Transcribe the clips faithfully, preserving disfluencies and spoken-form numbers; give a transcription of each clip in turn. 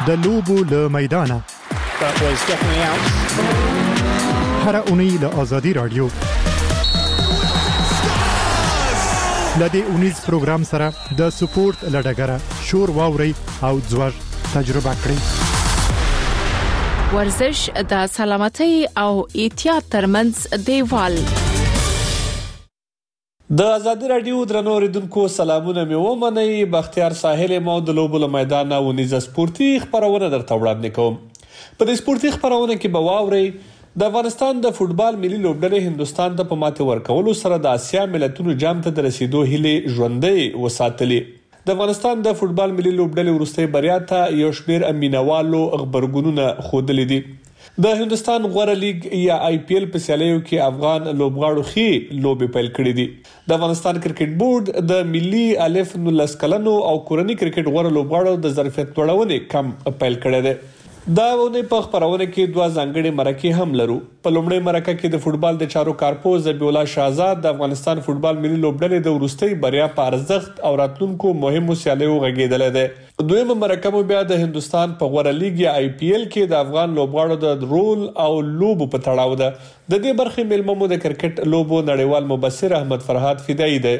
د لوبو له میدانه هر اونۍ له آزادي رادیو لدې اونیز پروګرام سره د سپورت لډګره شور واوري او ځوړ تجربه کړئ. ورزش د سلامتۍ او احتیاط ترمنځ دیوال. د آزادي رادیو درنو اوریدونکو سلامونه مې ومنئ. بختیار ساحل مو د لوبو له میدانه ونیزه سپورتي خبرونه درته وړاندې کوم. په دې سپورتي خبرونه کې به واورئ د افغانستان د فوټبال ملي لوبډلې هندستان ته په ماتې ورکولو سره د آسیا ملتونو جام ته د رسیدو هیلې ژوندۍ وساتلې. د افغانستان د فوټبال ملي لوبډلې وروستۍ بریا ته یو شمېر مینوالو خبرګونونه ښودلي دي. د هندستان غوره لیګ یا آی پی ایل په سیالیو کې افغان لوبغاړو ښې لوبې پیل کړې دي. د افغانستان کرکټ بورډ د ملي الف نولس کلنو او کورني کرکټ غوره لوبغاړو د ظرفیت لوړونې کم پیل کړی دی. دا ونه په خبرونه کې دوه ځانګړي مرکې هم لرو. په لومړۍ مرکه کې د فوټبال د چارو کارپوز ذبیح الله شهزاد د افغانستان فوټبال ملي لوبډلې د وروستۍ بریا په ارزښت او راتلونکو مهمو سیالیو غږېدلی دی. دویمه مرکه مو بیا د هندستان په غوره لیګ یا آی پی ایل کې د افغان لوبغاړو د رول او لوبو په تړاو ده. د دې برخې میلمه مو د کرکټ لوبو نړیوال مبصر احمد فرهاد فدایي دی.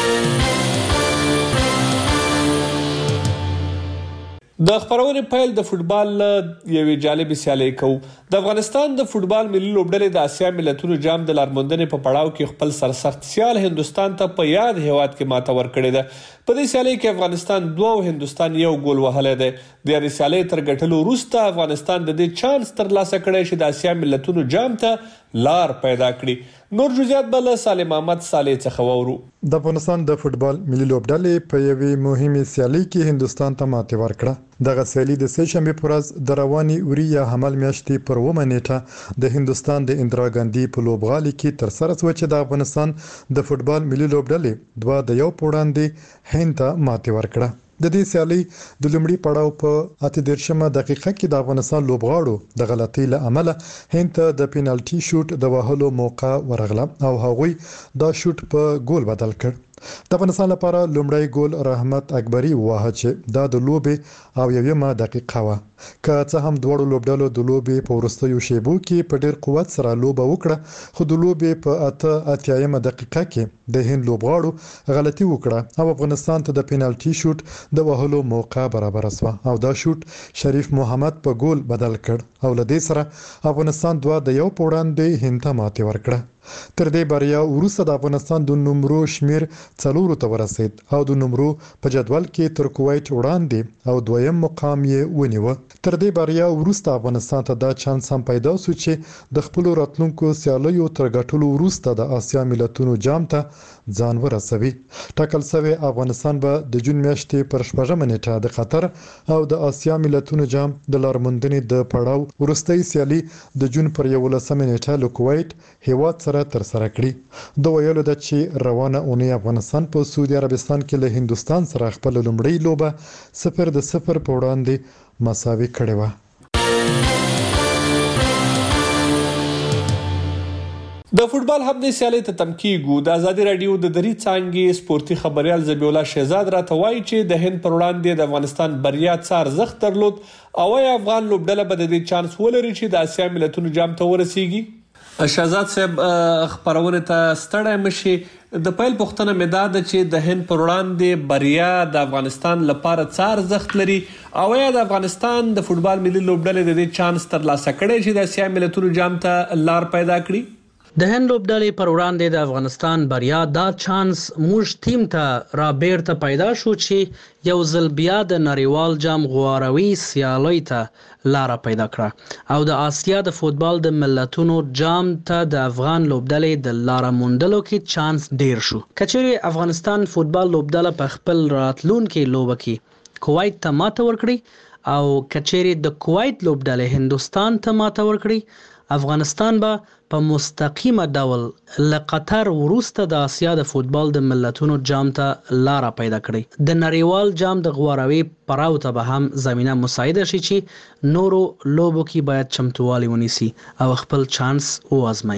د خبرونې پیل د فوټبال یوې جالبې سیالۍ کوو. د افغانستان د فوټبال ملي لوبډلې د آسیا ملتونو جام د لارموندنې په پړاو کې خپل سرسخت سیال هندستان ته په یاد هیواد کې ماته ورکړې ده. په دې سیالۍ کې افغانستان دوه او هندستان یو ګول وهلی دی. د یادې سیالۍ تر ګټلو وروسته افغانستان د دې چانس ترلاسه کړی چې د آسیا ملتونو جام ته لار پیدا کړي. نور جزئیات به له سالم احمد صالح څخه واورو. د افغانستان د فوټبال ملي لوبډلې په یوې مهمه سیالۍ کې هندستان ته ماتې ورکړه. دغه سیالي د سه شنبه پر ورځ د رواني اوریا حمل میاشتې پر اوومه نیټه د هندستان د اندرا ګاندي په لوبغالي کې تر سره شو چې د افغانستان د فوټبال ملي لوبډلې دوه د یو په وړاندې هند ته ماتې ورکړه. د دې سیالي د لومړي پړاو په اته دیرشمه دقیقه کې د افغانستان لوبغاړو د غلطۍ له امله هند ته د پینالټي شوټ د وهلو موقع ورغله او هغوی دا شوټ په ګول بدل کړ. د افغانستان لپاره لومړی ګول رحمت اکبري ووهه چې دا د لوبې او یویمه دقیقه وه. که څه هم دواړو لوبډلو د لوبې په وروستیو شیبو کې په ډیر قوت سره لوبه وکړه، خو د لوبې په اته اتیایمه دقیقه کې د هند لوبغاړو غلطي وکړه او افغانستان ته د پینالټي شوټ د وهلو موقع برابر شوه او دا شوټ شریف محمد په ګول بدل کړ او له دې سره افغانستان دوه د یو په وړاندې هند ته ماتې ورکړه. تر دې بریا وروسته د افغانستان د نمرو شمیر څلورو ته ورسید او د نمرو په جدول کې تر کویت وړاندې او دویم مقام یې ونیوه. تر دې بریا وروسته افغانستان ته دا چانس هم پیدا شو چې د خپل راتلونکو سیالیو تر ګټلو وروسته د آسیا ملتونو جام ته ځان ورسوي. ټاکل شوی افغانستان به د جون میاشتې پر شپږمه نیټه د قطر او د آسیا ملتونو جام د لارموندنې د پړاو وروستۍ سیالي د جون پر یولسمه نیټه له کویت هیواد سره تر سره کړي. د ویلو د چې روانه اونۍ افغانستان په سعودي عربستان کې له هندستان سره خپل لومړی لوبه صفر د صفر په وړاندې مساوي کړې وه. د فوټبال همدې سیالۍ ته تم کیږو. د آزادي رادیو د دري څانګې سپورتي خبريال ذبیح الله شهزاد راته وایي چې د هند پر وړاندې د افغانستان بریا څه ارزښت درلود او آیا افغان لوبډله به د دې چانس ولري چې د آسیا ملتونو جام ته ورسیږي. شهزاد صاحب خبرونه ته ستړی مشي. د پیل پوښتنه مې دا ده چې د هند پر وړاندې بریا د افغانستان لپاره څه ارزښت لري او یا د افغانستان د فوټبال ملي لوبډلې د دې چانس ترلاسه کړی چې د آسیا ملتونو جام ته لار پیدا کړي. د هند لوبډلې پر وړاندې د افغانستان بریا دا چانس موږ ټیم ته را بیرته پیدا شو چې یو ځل بیا د نړیوال جام غواروي سیالۍ ته لار پیدا کړه او د آسیا د فوټبال د ملتونو جام ته د افغان لوبډلې د لار موندلو کې چانس ډیر شو. کچېرې افغانستان فوټبال لوبډله په خپل راتلونکي لوبه کې کویت ته ماته ورکړي او کچېرې د کویت لوبډله هندستان ته ماته ورکړي، افغانستان به په مستقیمه ډول له قطر وروسته د آسیا د فوټبال د ملتونو جام ته لار پیدا کړي. د نړیوال جام د غواروي پړاو ته به هم زمينه مساعده شي چې نورو لوبو کې باید چمتووالی ونیسي او خپل چانس وازمایي.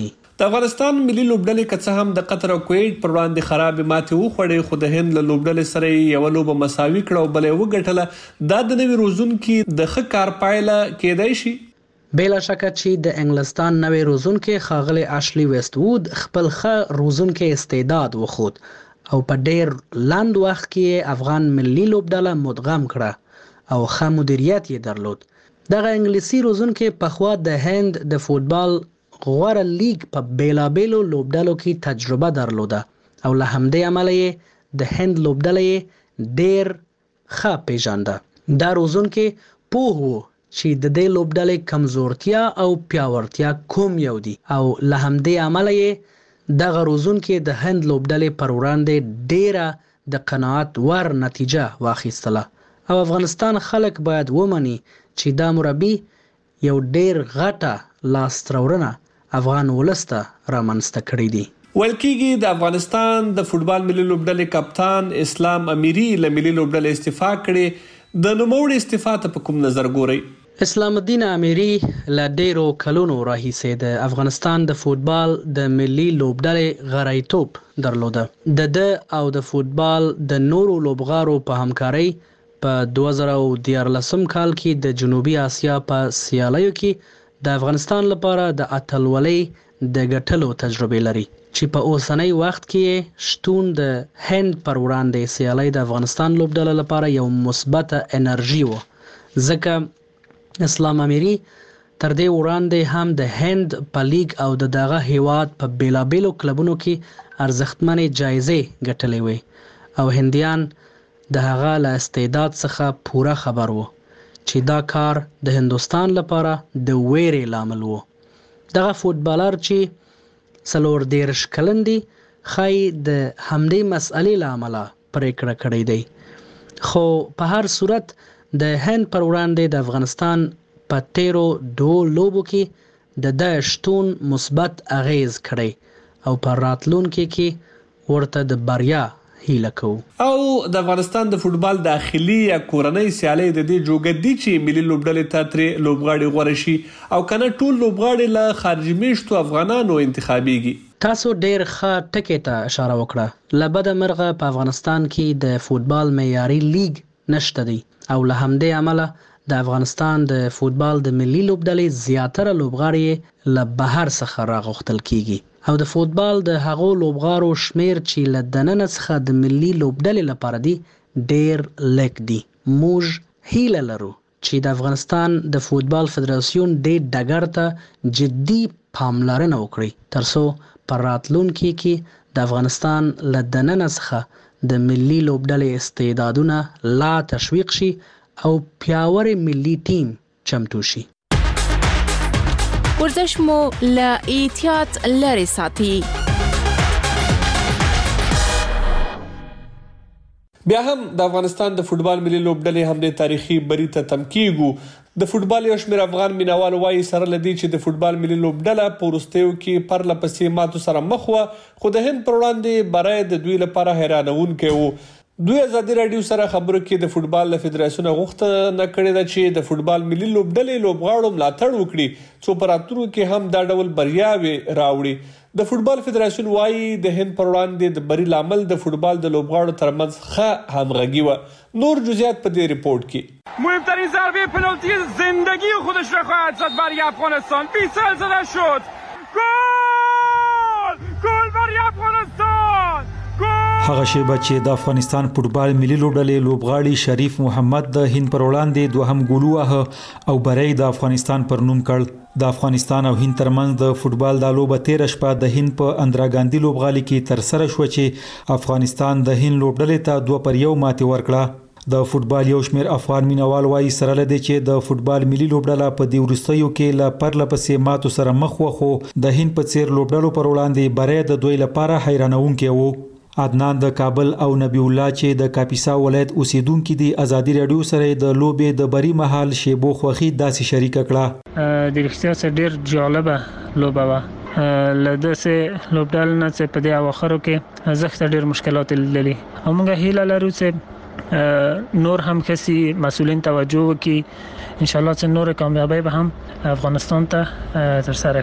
د افغانستان ملي لوبډلې که څه هم د قطر او کویت پر وړاندې خراب ماتې وخوړې خو د هند له لوبډلې سره یو لوبه مساوي کړه او بلې وګټله دا د نوي روزونکي د ښه کار پایله کېدای شي. بلا شک چې د انګلستان نوې روزونکي ښاغلي اشلی ویسټ وود خپل ښه روزونکي استعداد وښود او په ډیر لاند وخت کې افغان ملي لوبډله مدغم کړه او ښه مدیریت یې درلود. دغه انګلیسي روزونکي پخوا د هند د فوتبال غوره لیگ په بیلابیلو لوبډلو کې تجربه درلوده او له همدې امله یې د هند لوبډله ډیر ښه پیژانده. دا روزونکي پوه وو چې د دې لوبډلې کمزورتیا او پیاوړتیا کوم یو دي او له همدې امله یې دغه روزونکي د هند لوبډلې پر وړاندې ډیره د قناعت ور نتیجه واخیستله او افغانستان خلک باید ومني چې دا مربي یو ډیر غټه لاستهراوړنه افغان ولسته رامنځته کړی دی. ویل کېږي د افغانستان د فوټبال ملي لوبډلې کپتان اسلام امیری له ملي لوبډلې استعفا کړې. د نوموړي استعفا ته په کوم نظر ګورئ؟ اسلام الدین امیری له ډیرو کلونو راهیسې د افغانستان د فوټبال د ملي لوبډلې غړیتوب درلوده. د ده او د فوټبال د نورو لوبغاړو په همکارۍ په دوه زره دیارلسم کال کې د جنوبي اسیا په سیالیو کې د افغانستان لپاره د اتلولۍ د ګټلو تجربه لري چې په اوسنۍ وخت کې شتون د هند پر وړاندې سیالي د افغانستان لوبډله لپاره یو مثبت انرژي و ځکه اسلام امیری تر دې وړاندې هم د هند په لیگ او د دغه هیواد په بیلابیلو کلبونو کې ارزښتمنې جایزې ګټلې وي او هندیان د هغه له استعداد څخه پوره خبر وو چې دا کار د هندوستان لپاره د ویرې لامل وو. دغه فوټبالر چې څلور دیرش کلن دی ښایي د همدې مسئلې له امله پرېکړه کړې دی خو په هر صورت د هند پر وړاندې د افغانستان په تیرو دوو لوبو کې د ده شتون مثبت اغیز کړی او په راتلونکي کې ورته د بریا هیله کوو. او د افغانستان د فوټبال داخلي یا کورنۍ سیالۍ د دې جوګه دي چې ملي لوبډلې ته ترې لوبغاړي غوره شي او کنه ټول لوبغاړي له خارجي میشتو افغانانو انتخابيږي. تاسو ډیر ښه ټکي ته اشاره وکړه. له بده مرغه په افغانستان کې د فوټبال معیاري لیگ نشته دی او له همدې امله د افغانستان د فوټبال د ملي لوبډلې زیاتره لوبغاړي له بهر څخه راغوښتل کیږي او د فوټبال د هغو لوبغاړو شمیر چې له دننه څخه د ملي لوبډلې لپاره دی ډیر لږ دی. موږ هیله لرو چې د افغانستان د فوټبال فدراسیون دې ډګر ته جدي پاملرنه وکړي ترڅو په راتلونکي کې د افغانستان له دننه څخه د ملي لوبډلې استعدادونه لا تشویق شي او پیاوړی ملي ټیم چمتو شي. ورزش مو له احتیاط لري ساتي. بیا هم د افغانستان د فوټبال ملي لوبډلې هم د تاریخي بری ته تم کیږو. د فوټبال یو شمېر افغان مینوال وایي سره لدی چې د فوټبال ملي لوبډله په وروستیو کې پرله پسې ماتو سره مخ وه خو د هند پر وړاندې بری د دوی لپاره حیرانونکی و. دوی ازادي راډیو سره خبرو کې د فوټبال له فدراسیون غوښتنه کړې ده چې د فوټبال ملي لوبډلې لوبغاړو ملاتړ وکړي څو په راتلونکي کې هم دا ډول بریاوې راوړي. د فوټبال فدراسیون وایي د هند پر وړاندې د بری لامل د فوټبال د لوبغاړو ترمنځ ښه همغږي وه. نور جزئیات په دې ریپورت کې. مهمترین ضربه پنالتی زندگی خودش را خواهد زد برای افغانستان. بیست سال زده شد. گل! گل برای افغانستان! هغه شیبه چې د افغانستان فوټبال ملي لوبډلې لوبغاړي شریف محمد د هند پر وړاندې دوهم ګول ووهه او بری د افغانستان پر نوم کړ. د افغانستان او هند ترمنځ د فوټبال د لوبه تیر شپه د هند په اندرا ګاندي لوبغالي کې تر سره شو چې افغانستان د هند لوبډلې ته دوه پر یو ماتې ورکړه. د فوټبال یو شمېر افغان مینوال وایي سره لدی چې د فوټبال ملي لوبډله په دې وروستیو کې له پرله پسې ماتو سره مخ و خو د هند په څیر لوبډلو پر وړاندې بری د دوی لپاره حیرانونکی و. عدنان د کابل او نبی الله چې د کاپیسا ولایت اوسیدونکو دي ازادي رادیو سره د لوبې د بری محل شیبو خوخي داسې شریک کړه. د رښتیا سره ډیر جالبه لوبه و. لده سه لوبډال نه چې په دې اواخرو کې زخت ډیر مشکلات لیدلې. همغه هیله لرو چې نور هم کسي مسؤلین توجه وکړي ان شاء الله چې نور کامیابی به هم افغانستان ته تر سره کړي.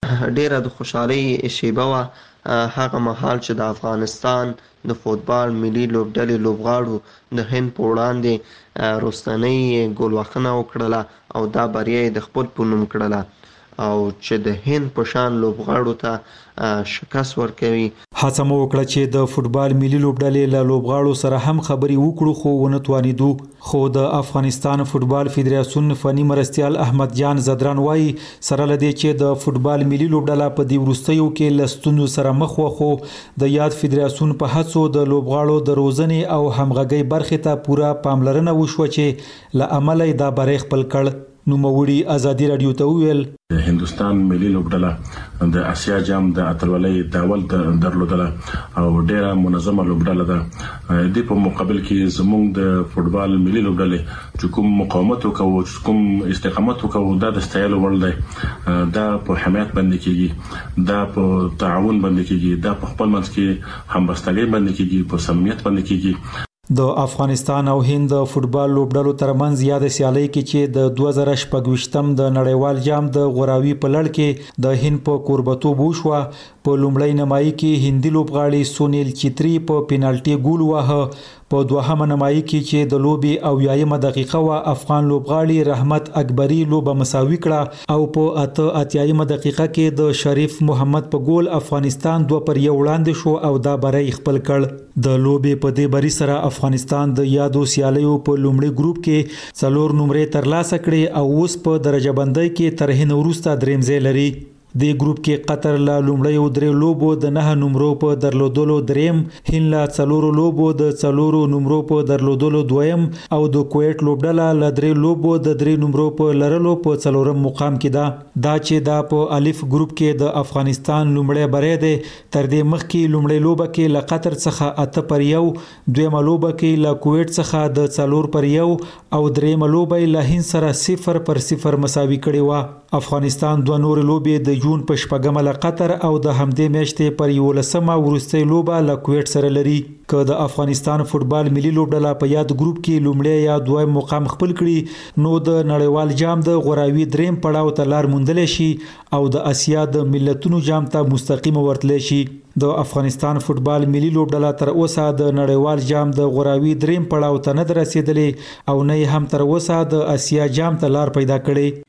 ډیره د خوشحالۍ شیبه وه. هغه مهال چې د افغانستان د فوتبال ملي لوبډلې لوبغاړو د هند په وړاندې وروستنۍ ګولوهنه وکړله او دا بریا یې د خپل په نوم کړله او چې د هند په شان لوبغاړو ته شکست ورکوي. هڅه مو وکړه چې د فوتبال ملي لوبډلې له لوبغاړو سره هم خبرې وکړو خو ونه توانېدو. خو د افغانستان فوتبال فدراسیون فني مرستیال احمد جان زدران وایي سره له دې چې د فوتبال ملي لوبډله په دې وروستیو کې له ستونزو سره مخ وه خو د یاد فدراسیون په هڅو د لوبغاړو د روزنې او همغږۍ برخې ته پوره پاملرنه وشوه چې له امله یې دا بری خپل کړ. نوموړي ازادي رادیو ته وویل د هندستان ملي لوبډله د اسیا جام د اتلولۍ داول درلودله او ډیره منظمه لوبډله ده. د په مقابل کې زموږ د فوتبال ملي لوبډلې چې کوم مقاومت وکړو کوم استقامت وکړو دا د ستایلو وړ دی. دا په حمایت باندې کېږي، دا په تعاون باندې کېږي، دا په خپل منځ کې همبستګۍ باندې کېږي، په صمیمیت باندې کېږي. د افغانستان او هند د فوتبال لوبډلو ترمنځ یاد سیالي کې چې د دوه زره شپږ د نړیوال جام د غوراوي په لړ کې د هند په کوربتوب وشوه. په لومړی نمایي کې هندي لوبغاړي سونیل چتري په پینالټي ګول وهه. په دوهمه نمایي کې چې د لوبې اویایمه دقیقه وه افغان لوبغاړي رحمت اکبري لوبه مساوي کړه او په اته اتیایمه دقیقه کې د شریف محمد په ګول افغانستان دوه پر یو وړاندې شو او دا بری خپل کړ. د لوبې په دې بری سره افغانستان د یادو سیالیو په لومړي ګروپ کې څلور نمرې ترلاسه کړې او اوس په درجه بندۍ کې تر هند وروسته دریم ځای لري. د ګروپ کې قطر له لومړیو درې لوبو د نه نمرو په درلودلو دریم، هند له څلورو لوبو د څلورو نمرو په درلودلو دویم او د کویت لوبډله له درې لوبو د درې نمرو په لرلو په څلورم مقام کې ده. دا چې دا په الف ګروپ کې د افغانستان لومړی بری دی. تر دې مخکې لومړی لوبه کې له قطر څخه اته پر یو، دویمه لوبه کې له کویت څخه د څلور پر یو او دریمه لوبه له هند سره صفر پر صفر مساوي کړې وه. افغانستان دوه نور لوبې د جون په شپږمه له قطر او د همدې میاشتې پر یولسمه وروستۍ لوبه له کویت سره لري. که د افغانستان فوتبال ملي لوبډله په یاد ګروپ کې لومړی یا دویم مقام خپل کړي نو د نړیوال جام د غوراوي دریم پړاو ته لار موندلی شي او د اسیا د ملتونو جام ته مستقیم ورتلی شي. د افغانستان فوتبال ملي لوبډله تر اوسه د نړیوال جام د غوراوي دریم پړاو ته نه ده رسېدلې او نه هم تر اوسه د اسیا جام ته لار پیدا کړې.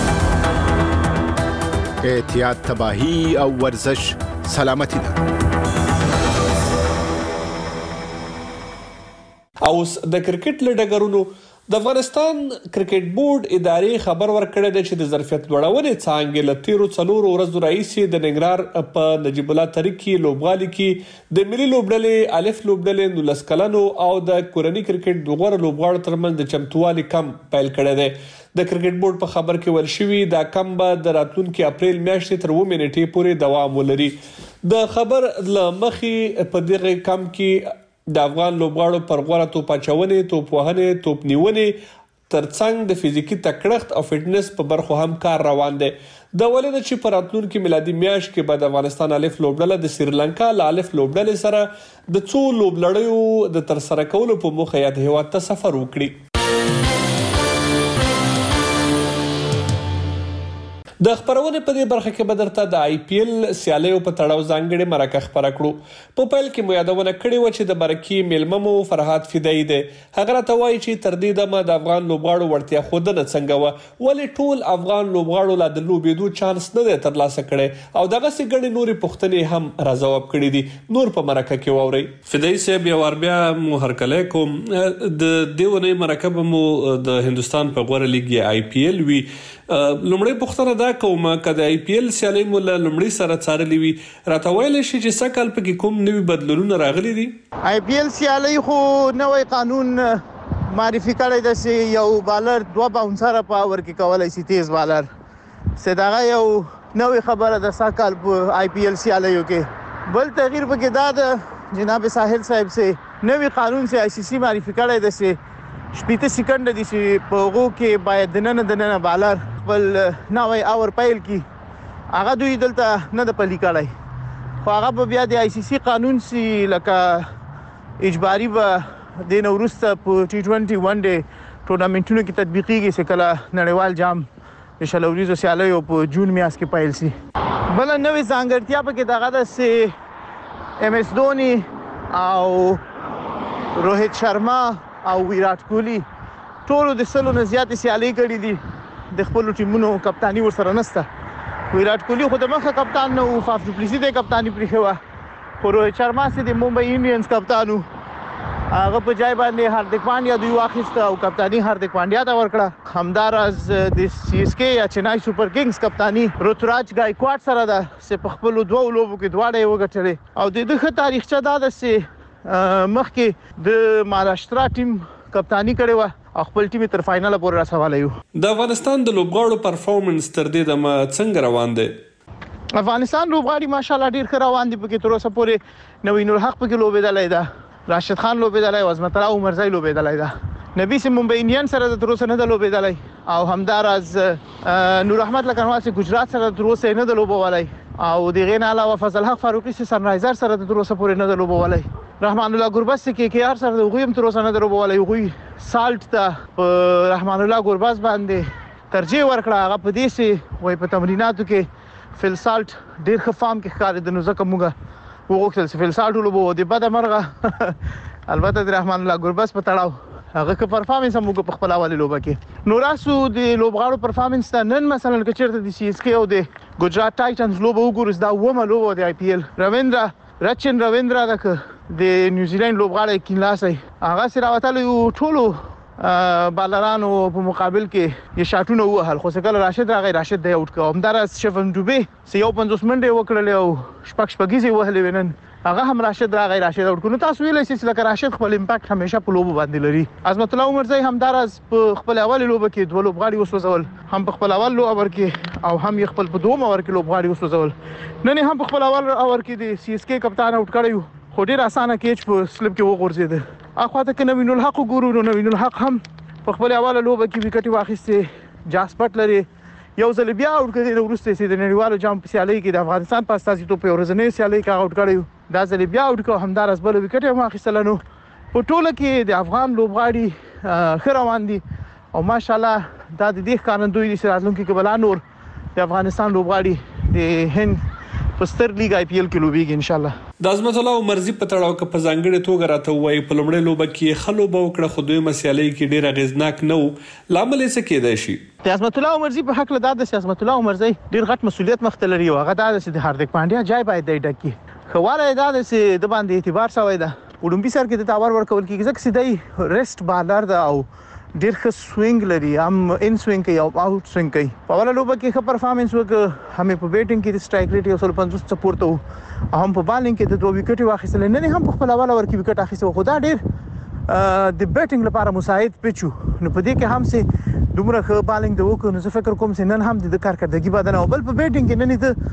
احتیاط، تباہی او ورزش سلامتی ده. اوس د کرکټ له ډګرونو د افغانستان کرکټ بورډ ادارې خبر ورکړی دی چې د ظرفیت لوړونې څانګې له تیرو څلورو ورځو راهیسې د ننګرهار په نجیب الله طریق کې لوبغالي کې د ملي لوبډلې الف لوبډلې نولس کلنو او د کورني کرکټ د غوره لوبغاړو ترمنځ د چمتووالي کم پیل کړی دی. د کرکټ بورډ په خبر کې ویل شوي دا کم به د راتلونکي اپریل میاشتې تر اووه نیټې پورې دوام ولري. د خبر له مخې په دغه کم کې د افغان لوبغاړو پر غوره توپ اچونې، توپ وهنې، توپ نیونې ترڅنګ د فزیکي تکړښت او فټنس په برخو هم کار روان دی. دا ولې ده چې په راتلونکي میلادي میاشت کې به د افغانستان الف لوبډله د سریلانکا له الف لوبډلې سره د څو لوبلړیو د ترسره کولو په موخه یاد هیواد ته سفر وکړي. د خبرونه په دې برخه کې به درته د آی پی ایل سیالیو په تړاو ځانګړې مرکه خبره کړو. په پیل کې مو یادونه کړې وه چې د مرکې میلمه مو فرهاد فدایي دی. هغه راته وایي چې تر دې دمه د افغان لوبغاړو وړتیا ښودنه څنګه وه، ولې ټول افغان لوبغاړو لا د لوبېدو چانس نه دی ترلاسه کړی او دغسې ګڼې نورې پوښتنې هم راځواب کړي دي. نور په مرکه کې واورئ. فدایي صاحب یو وار بیا مو هرکلی کوم. د دې اونۍ مرکه به مو د هندوستان په غوره لیګ آی پی ایل وي. لومړی پوښتنه دا کوم که د آی پی ایل سیالۍ مو له لومړي سره څارلې وي راته ویلی شي چې سږ کال پکې کوم نوي بدلونونه راغلي دي؟ آی پی ایل سیالۍ خو نوی قانون معرفي کړی ده چې یو بالر دوه باونسره په اور کې کولی شي، تیز بالر چې دغه یو نوې خبره ده سږ کال په آی پی ایل سیالیو کې. بل تغییر پکې دا ده جناب ساحل صاحب چې نوی قانون چې آی سی سی معرفي کړی ده چې شپېته سکند دي چې په هغو کې باید دننه دننه بالر خپل نوی اور پیل کی. هغه دوی دلته نه د پلي کړی خو هغه به بیا د آی سی سی قانون سي لکه اجباري به دې نه وروسته په ټي ټوینټي ون ډے ټورنامنټونو کې تطبیقیږي چې کله نړیوال جام د شلوریزو سیالیو په جون میاشت کې پیل شي. بل نوې ځانګړتیا پکې دغه ده چې ایم اس دونی او روهیت شرما او ویرات کوهلی ټول د سلو نه زیاتې سیالي کړې دي د خپل ټیمونو کپتانی ورسره نشته. ویرات کوهلی خو د مخه کپتان نه و، فاف ډو پلیسی د کپتانی پرې خو خو روهیت شرما سي د ممبئی انډینز کپتانو هغه په ځای باندې هاردیک پانډیا دوی واخیسته او کپتانی هاردیک پانډیا ته ورکړه. همداراز د سی اس کے یا چنای سپر کینګز کپتانی روتراج ګایکواډ سره ده چې په خپل دوه لوبو کې دواړه یې وګټلې او د دغه تاریخچه دا ده چې مخکې د مهاراشټرا ټیم کپتانی کړې و او خپل ټیم تر فائنل پورې رسولی و. د افغانستان د لوبغاړو پرفارمنس تر دې دمه څنګه روان دی؟ افغانستان لوبغاړي ماشاءالله ډیر ښه روان دي. پکې تر اوسه پورې نوین الحق پکې لوبېدلی ده، راشد خان لوبېدلی، عظمت الله عمرزی لوبېدلی ده، نبی سي ممبئی انډین سره د تر اوسه نه ده لوبېدلی او همداراز نور احمد لکنوال سي ګجرات سره تر اوسه نه ده لوبولی او د هغې نه علاوه فضل حق فاروقي سي سنرایزر سره د تر اوسه پورې نه ده لوبولی. رحمان الله ګربز سي کې کې آر سره د هغوی هم تر اوسه نه ده لوبولی. هغوی سالټ ته په رحمان الله ګربز باندې ترجیح ورکړه. هغه په دې سي وایي په تمریناتو کې فل سالټ ډېر ښه فارم کې ښکارېده، نو ځکه موږ وغوښتل چې فل سالټ ولوبو. د بده مرغه البته د رحمان الله ګربز په تړاو هغه که پرفارمنس هم وکړو په خپل اولې لوبه کې. نو راسو د لوبغاړو پرفارمنس ته نن مثلا که چېرته د سی اس کے او د ګجرات ټایټنز لوبه وګورو، دا اوومه لوبه د آی پی ایل. رویندرا رچن رویندرا د د نیوزیلند لوبغاړی کینلاسی هغه سي راوتلی و ټولو بالرانو په مقابل کې یې شاټونه ووهل، خو څه کله راشد راغی راشد دی اوټ کړ. همداراز شفن ډوبې چې یو پنځوس منډې یې وکړلې او شپږ شپږیزې یې وهلې وې، نن هغه هم راشد راغی راشد اوټ کړ. نو تاسو ویلی شئ چې لکه راشد خپل امپاکټ همیشه په لوبو باندې لري. عظمت الله عمرزی همداراز په خپل اولې لوبه کې دوه لوبغاړي وسوځول، هم په خپل اول اوور کې او هم یې خپل په دوم اوور کې لوبغاړي وسوځول. نن یې هم په خپل اول اوور کې د سی اس کے کپتان اوټ کړی و، خو ډېر اسانه کیچ په سلپ کې وغورځېده. اخواته که نوین الحق وګورو نو نوین الحق هم په خپل اوله لوبه کې وکټې واخیستې، جاسپټ لري یو ځل بیا اوټ کړی د وروسته چې د نړیوالو جام په سیالۍ کې د افغانستان په استازیتوب په ورځنۍ سیالۍ کې اوټ کړی، دا ځل بیا اوټ کړ. همداراز بل وکټ هم واخیستل. نو په ټوله کې د افغان لوبغاړي ښه روان دي او ماشاءالله دا د دې ښکارندوی دي چې راتلونکي کې بلا نور د افغانستان لوبغاړي د هند په ستر لیګ آی پی ایل کې لوبېږي انشاءالله. د عظمت الله عمرزی په تړاو که په ځانګړې توګه راته ووایي په لومړۍ لوبه کې ښه لوبه وکړه خو دویمه سیالۍ کې ډېر اغېزناک نه و، لامل یې څه کیدای شي؟ د عظمت الله عمرزی په هکله دا ده چې عظمت الله عمرزی ډېر غټ مسؤلیت مخته لري او هغه دا ده چې د هاردیک پانډیا جای باید دی ډک کړي. ښه والی یې دا ده چې د باندې اعتبار شوی ده. اولمپي سر کې د تاور ورکول کېږي ځکه چې دی ریسټ بالر ده او ډېر ښه سوینګ لري، هم ان سوینګ کوي او آوټ سوینګ کوي. په اوله لوبه کې ښه پرفارمنس وکړ، هم په بیټینګ کې د سټرایک ریټ یو سل پنځوس څخه پورته و او هم په بالینګ کې د دوه وکټې واخیستلې. نن هم په خپل اوله اوور کې وکټ اخیستی و، خو دا ډېر د بیټینګ لپاره مساعد پیچ و. نو په دې کې هم چې دومره ښه بالینګ د وکړو، نو زه فکر کوم چې نن هم د کارکردګي بده نه و. بل په بیټینګ کې نن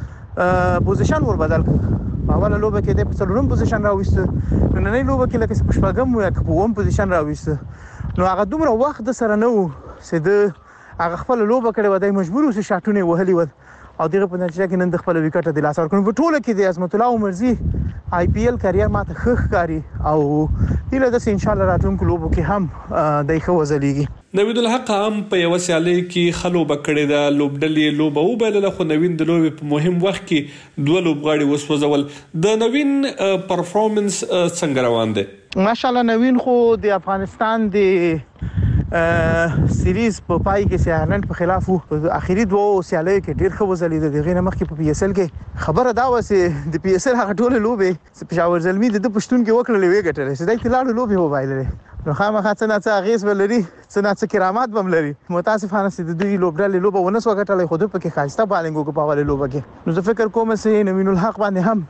یې د پوزیشن ور بدل کړ. په اوله لوبه کې د په څلورم پوزیشن راویسته، نو نننۍ لوبه کې لکه په شپږم یا که په اووم پوزیشن راویسته. نو هغه دومره وخت د سره نه و چې د هغه خپله لوبه کړې وه، دی مجبور و چې شاټونه یې وهلي ول او دغه په نتیجه کې نن د خپله وکټه د لاسه ورکړو. په ټوله کې د عظمت الله عمرزي آی پی ایل کریر ماته ښه ښکاري او هیله ده چې انشاءالله راتلونکو لوبو کې هم دی ښه وځلیږي. نوید الحق هم په یوه سیالۍ کې ښه لوبه کړې ده، لوبډلې لوبه وبایلله، خو نوین د لوبې په مهم وخت کې دوه لوبغاړي وسوځول. د نوین پرفارمنس څنګه روان دی؟ ماشاءالله نوین خو د افغانستان د سیریز په پای کې سیالند په خلاف وو. په اخیری دوه سیالیو کې ډیر ښه وځلیده. دغه نه مخکې په پی اس ال کې خبره دا و چې د پی اس ال هغه ټول لوبې چې پېښور زلمی د پښتون کې وکړلې وې ګټلې چې دای تلاړو لوبې وبایللې. نو خامخا څه نه څه اغېز ولري، څه نه څه کرامات بم لري. متاسفانه چې د دوی لوبډلې لوبه ونه سو ګټلې، خو دوی پکې ښایسته بالینګ وکړ په اولې لوبه کې. نو زه فکر کوم چې نوین الحق باندې هم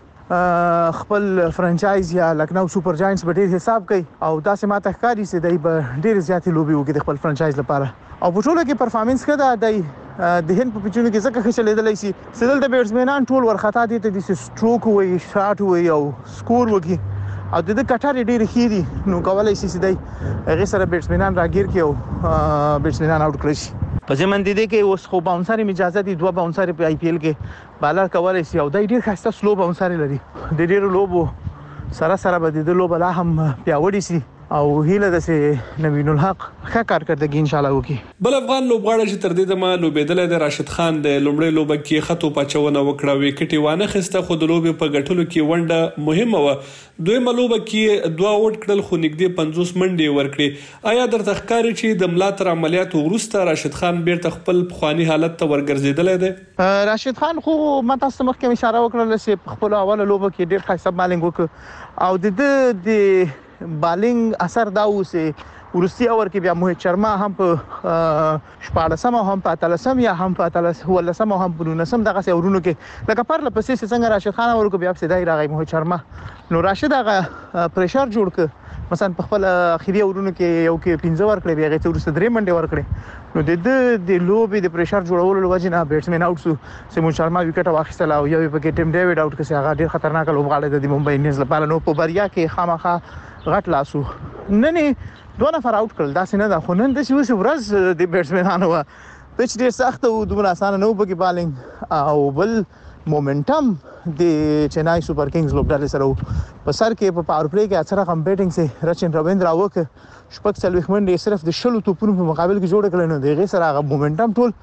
خپل فرانچایز یا لکنو سپر جاینټس به ډیر حساب کوي او داسې ماته ښکاري چې دای به ډیر زیاتې لوبي وکړي د خپل فرانچایز لپاره. او په ټوله کې پرفارمنس کړه دای د هند په پچونو کې ځکه ښه چلیدلی شي چې دلته بیټسمینان ټول ورخطا دي ته د سټروک وي، شاټ وي او سکور وکړي او د دې کټاري ډیر ښې دي. نو کولای شي چې دای هغه سره بیټسمینان راګیر کړي او بیټسمینان آوټ کړي شي. په ځمن دي کې اوس خو باونسر اجازه دي، دوه باونسر په آی پی ایل کې بالر کولای شي او دای ډیر خسته سلو باونسر لري. د ډیرو لوبو سره سره به د لوب لا هم پیاوړی شي او هیله ده چې نوین الحق ښه کارکردګي ان شاء الله وکړي. بل افغان لوبغاړی چې تر دې دمه لوبېدلی دی راشد خان د لومړۍ لوبه کې خطو پاچونه وکړه، وکټې وانه خسته، خو د لوبې په ګټلو کې ونډه مهمه وه. دویمه لوبه کې دوه اوټ کړل خو نږدې پنځوس منډې ورکړې. آیا درته ښکاري چې د ملا تر عملیاتو وروسته راشد خان بیرته خپل پخواني حالت ته ورګرځېدلی دی؟ راشد خان خو ما تاسو ته مخکې اشاره وکړله چې په خپلو اوله لوبه کې ډېر ښایسته بالینګ وکړ او د ده د بالینګ اثر دا و چې ورستی اور کې بیا موهید شرما هم په شپاړسم او هم په اتلسم یا هم په اتلسم او هم په نولسم دغه اورونو کې لکه پرله پسې څنګه راشد خان ورکو بیا په سیدای راغی موهید شرما، نو راشد هغه پریشر جوړ ک مثلا په خپل اخیری اورونو کې یو کې پنځه ورکړي بیا غته ورسته درې منډه ورکړي، نو د د لوبي د پریشر جوړولو لوجه نه بیټسمن اوټ سو چې موهید شرما وکټ واخیستل او یو په کې ټیم ډیوډ اوټ کړي، هغه ډیر خطرناک لوبغاړی د ممبئی انډینز لپاره. نو په بریا کې خامخا غټ لاسو نن دوه نفر اوټ کړل، دا څنګه ده خو نن د شوسه ورځ د بیټسمنانو پچ ډیر سخت او دومره اسانه نه وبګي بالینګ او بل مومنټم د چنای سپر کینګز لوبډالې سره په سر کې په پاور پلی کې اثر هم بیټینګ سي رچن رویندرا وک شپږ څلويخ منډې صرف د شلو توپونو په مقابل کې جوړ کړل، نو دغه سره هغه مومنټم ټول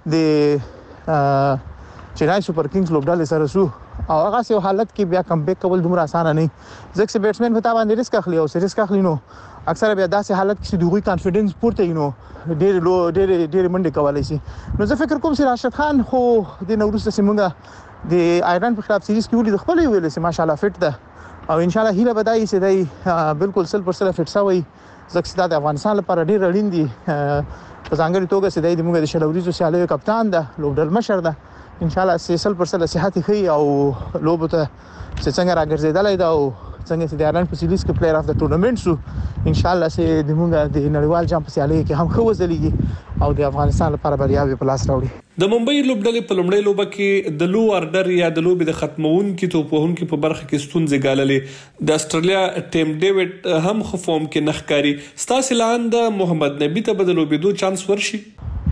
د چنای سپر کینګز لوبډالې سره سو او هغه سه حالت کې بیا کم بیک کول دومره اسانه نه ځکه چې بیټسمن په تابع باندې ریسک اخلي او ریسک اخلي، نو اکثره بیا داسې حالت کې دوی کانفیډنس پورته نو ډېر لو ډېر ډېر منډه کولای شي. نو زه فکر کوم چې راشد خان خو د نوروز سیمونګه د آیرلند په خلاف سیریز کې ولې د خپل ویل چې ماشاءالله فټ ده او ان شاء الله هیله بدایي چې دی بالکل سل پر سل فټ سوی ځکه د افغانستان لپاره ډېر اړین دي په ځانګړي توګه چې دی د موږ د شلوريزو سیالیو کپتان ده لوبډل مشر ده، ان شاء الله سل پر سل صحت خي او لوبته چې څنګه راګرځیدلای دا او څنګه چې د آیرلند په سیریز کې پلیئر اف د ټورنمنت سو ان شاء الله چې د موږ د نړیوال جام په سیالي کې هم خو وځلېږي او د افغانستان لپاره بریاوي په لاس راوړي. د ممبئی لوبډلې په لومړۍ لوبه کې د لو اردر یا د لوبې د ختمونکو توپوهونکو په برخه کې ستونزې ګاللې. د استرالیا ټیم ډیوډ هم خفوم کې نخکاری ستاسو لاند محمد نبی ته بدلو بيدو چانس ورشي.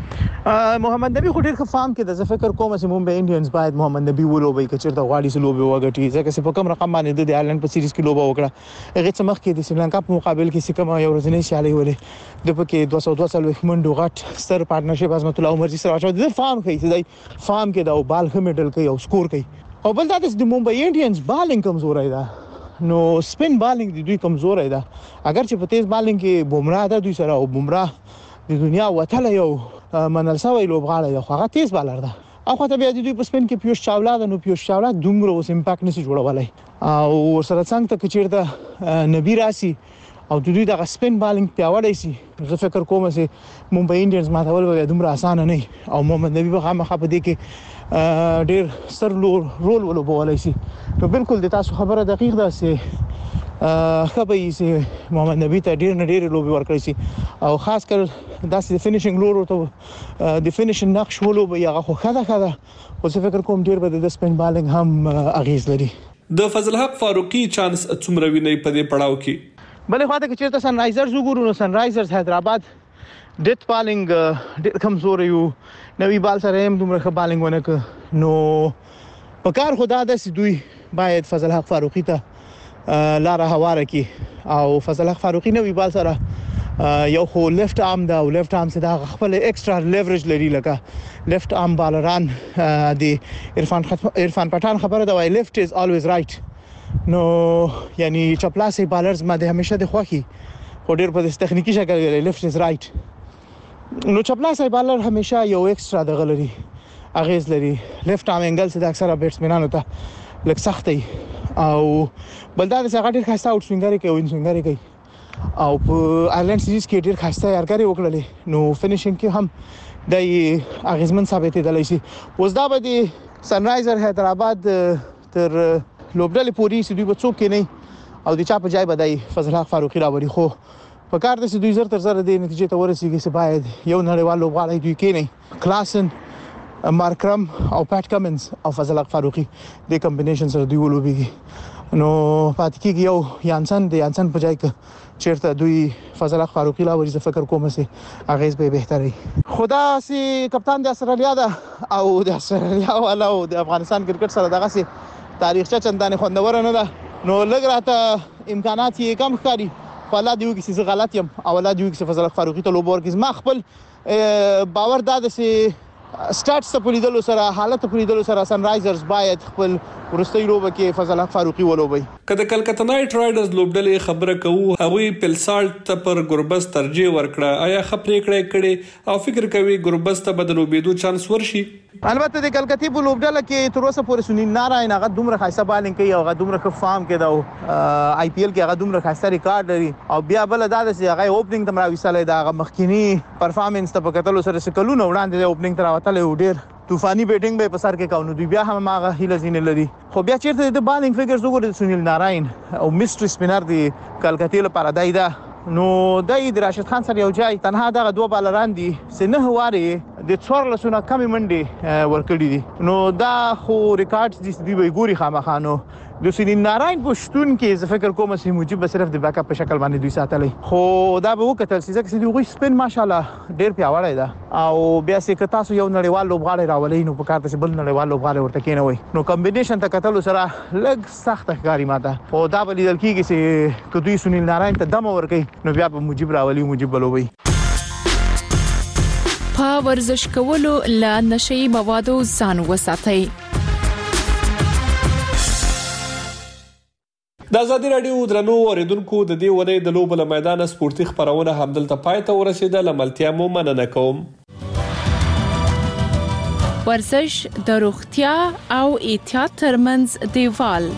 محمد نبی خو ډیر ښه فارم کې د فکر کوم چې ممبئی انډینز باید محمد نبی ولوبي کچرته غواړي چې لوبي وګټي ځکه چې په کوم رقم باندې د آیرلند په سیریز کې لوبه وکړه هغه څه مخ کې د سریلانکا په مقابل کې سکه ما یو ورځنی سیالي ولې د پکې دوه سوه دوه منډو غټ ستر پارټنرشپ عظمت الله عمر جی سره واچو د فارم کوي چې فارم کې دا بال هم میډل کوي او سکور کوي او بل دا د ممبئی انډینز بالینګ کمزور دی، نو سپین بالینګ د دوی کمزور دی، اگر چې په تیز بالینګ کې بومراه د دوی سره او بومراه د دنیا وتله یو منل سوی لوبغاړی دی خو هغه تیز بالر ده او خاطر بیا د دوی په سپین کې پیوش چاولا ده، نو پیوش چاولا دومره اوس امپاکټ نشي جوړولای او ورسره څنګه ته کچیرته نبی راسي او د دوی د سپین بالینګ پیاوړی شي زه فکر کوم چې ممبئی انډینز ماتول به دومره اسانه نه او محمد نبی به خامخا په دې کې ډېر ستر رول ولوبولای شي. نو بالکل د تاسو خبره دقیق ده چې خبرې چې محمد نبی ته ډیر نه ډیر لوبي ورکړي شي او خاص کر داسې فینیشینګ لور ته د فینیشینګ نقش ولوبي هغه خو خده خده خو څه فکر کوم ډیر به د سپین بالینګ هم اغیز لري. د فضل حق فاروقي چانس څومره ویني په دې پړاو کې؟ بلې خواته کې چیرته سن رایزرز وګورو نو سن رایزرز حیدرآباد ډیت بالینګ ډیر کمزور یو نوې بال سره هم دومره ښه بالینګ ونه ک نو په کار خدا د دوی باید فضل حق فاروقي ته لاره هواره کی او فضل حق فاروقي نوې بال سره یو خو لیفت ارم دا او لیفت ارم سره د خپل ایکسترا لیوریج لري لکه لیفت ارم بالران د عرفان عرفان پټان خبره دا وای لیفت از الویز رائټ، نو یعنی چپلاسي بالرز ما د همیشه د خوخي خو ډیر په تخنیکی شکل لري لیفت از رائټ، نو چپلاسي بالر همیشه یو ایکسترا د غلري اغیز لري لیفت ارم انګل سره اکثره بیټسمنانو ته لک سختي او بلدار څنګه ډیر خاصه اوټ سوینګری کوي وین سوینګری کوي او په آیرلند سیریز کې ډیر خاصه یارګری وکړلې، نو فینیشینګ کې هم د اغیزمن ثابت دی شي. اوس دا به د سن رایزر حیدرآباد تر لوبډلې پوری سې دوی په څوک کې نه او د چا په ځای به د فضل حق فاروقي راوړي، خو په کار د دوی زر تر زر د نتیجې ته ورسیږي چې باید یو نړیوال لوبغاړی دوی کې نه کلاسن مارکرم او پټ کمنز او فضل حق فاروقي د کمبینیشن سره دوی ولوبيږي، نو پاتې کېږي یو یانسن د یانسن په ځای کې چیرته دوی فضل حق فاروقي لا ورې فکر کوم چې اغیز به بهتري. خدا سي کپتان د استرالیا ده او د استرالیا والا او د افغانستان کرکټ سره دغه سي تاریخچه چندانه خوندور نه ده، نو لګ راته امکانات یې کم ښکاري خو الله دې وکړي چې غلط یم او الله دې وکړي چې فضل فاروقي ته لوب ورکړي. ما خپل باور دا ده چې سټارټ ته پولیدلو سره حالت ته پولیدلو سره سن رایزرز باید خپل ورستۍ لوبه کې فضل فاروقي ولوبي. کله کلکته نایټ رایډرز لوبډلې خبره کوو هغوی پلسالټ ته پر ګوربس ترجیح ورکړه. آیا خپرې کړې کړي او فکر کوي ګوربس ته بدلو بيدو چانس ورشي؟ البته د کلکتې په لوبډله کې تر اوسه پورې سنیل ناراین هغه دومره خاصه بالینګ کوي او هغه دومره ښه فارم کې دا آی پی ایل کې هغه دومره خاصه ریکارډ لري او بیا بل دا چې هغه اوپننګ تم راوېسلې دا هغه مخکینی پرفارمنس ته په کتلو سره سکلونه وړاندې د اوپننګ تر راوتلې ډېر طوفاني بیټینګ به په سر کې کاونو دوی بیا هم هغه هیله زین لري. خو بیا چیرته د بالینګ فګرز وګورئ سنیل ناراین او میسټری سپینر دی کلکتې لپاره دای دا نو دای د راشد خان سره یو ځای تنها دغه دوه بالران دي چې نه واري د څوار لسونه کمی منډي ورکړي دي. نو دا خو ریکارډ دي دی ګوري خامخانو د سنیل ناراین په شتون کې زه فکر کوم چې موجب صرف د بیک اپ په شکل باندې دوی ساتلې. خو دا به وکړل چې ځکه چې دوی سپین ماشاالله ډېر پیاوړی ده او بیا چې تاسو یو نړیوال لوبغاړی راولې نو په کار ته بل نړیوال لوبغاړی ورته کېنوي نو کمبینیشن ته کتلو سره لږ سخت ښکاری ماته. خو دا به لیدل کېږي چې که دوی سنیل ناراین ته دم ورکړي نو بیا به موجب راولي موجب بلوي. په ورزش کولو له نشي موادو ځان وساتئ. د ازادي رادیو درنو اوریدونکو د دې ورځې د لوبو له میدان سپورتي خبرونه همدلته پای ته ورسېده. لملتیا مو مننه کوم. ورزش د روغتیا او احتیاط ترمنځ دیوال.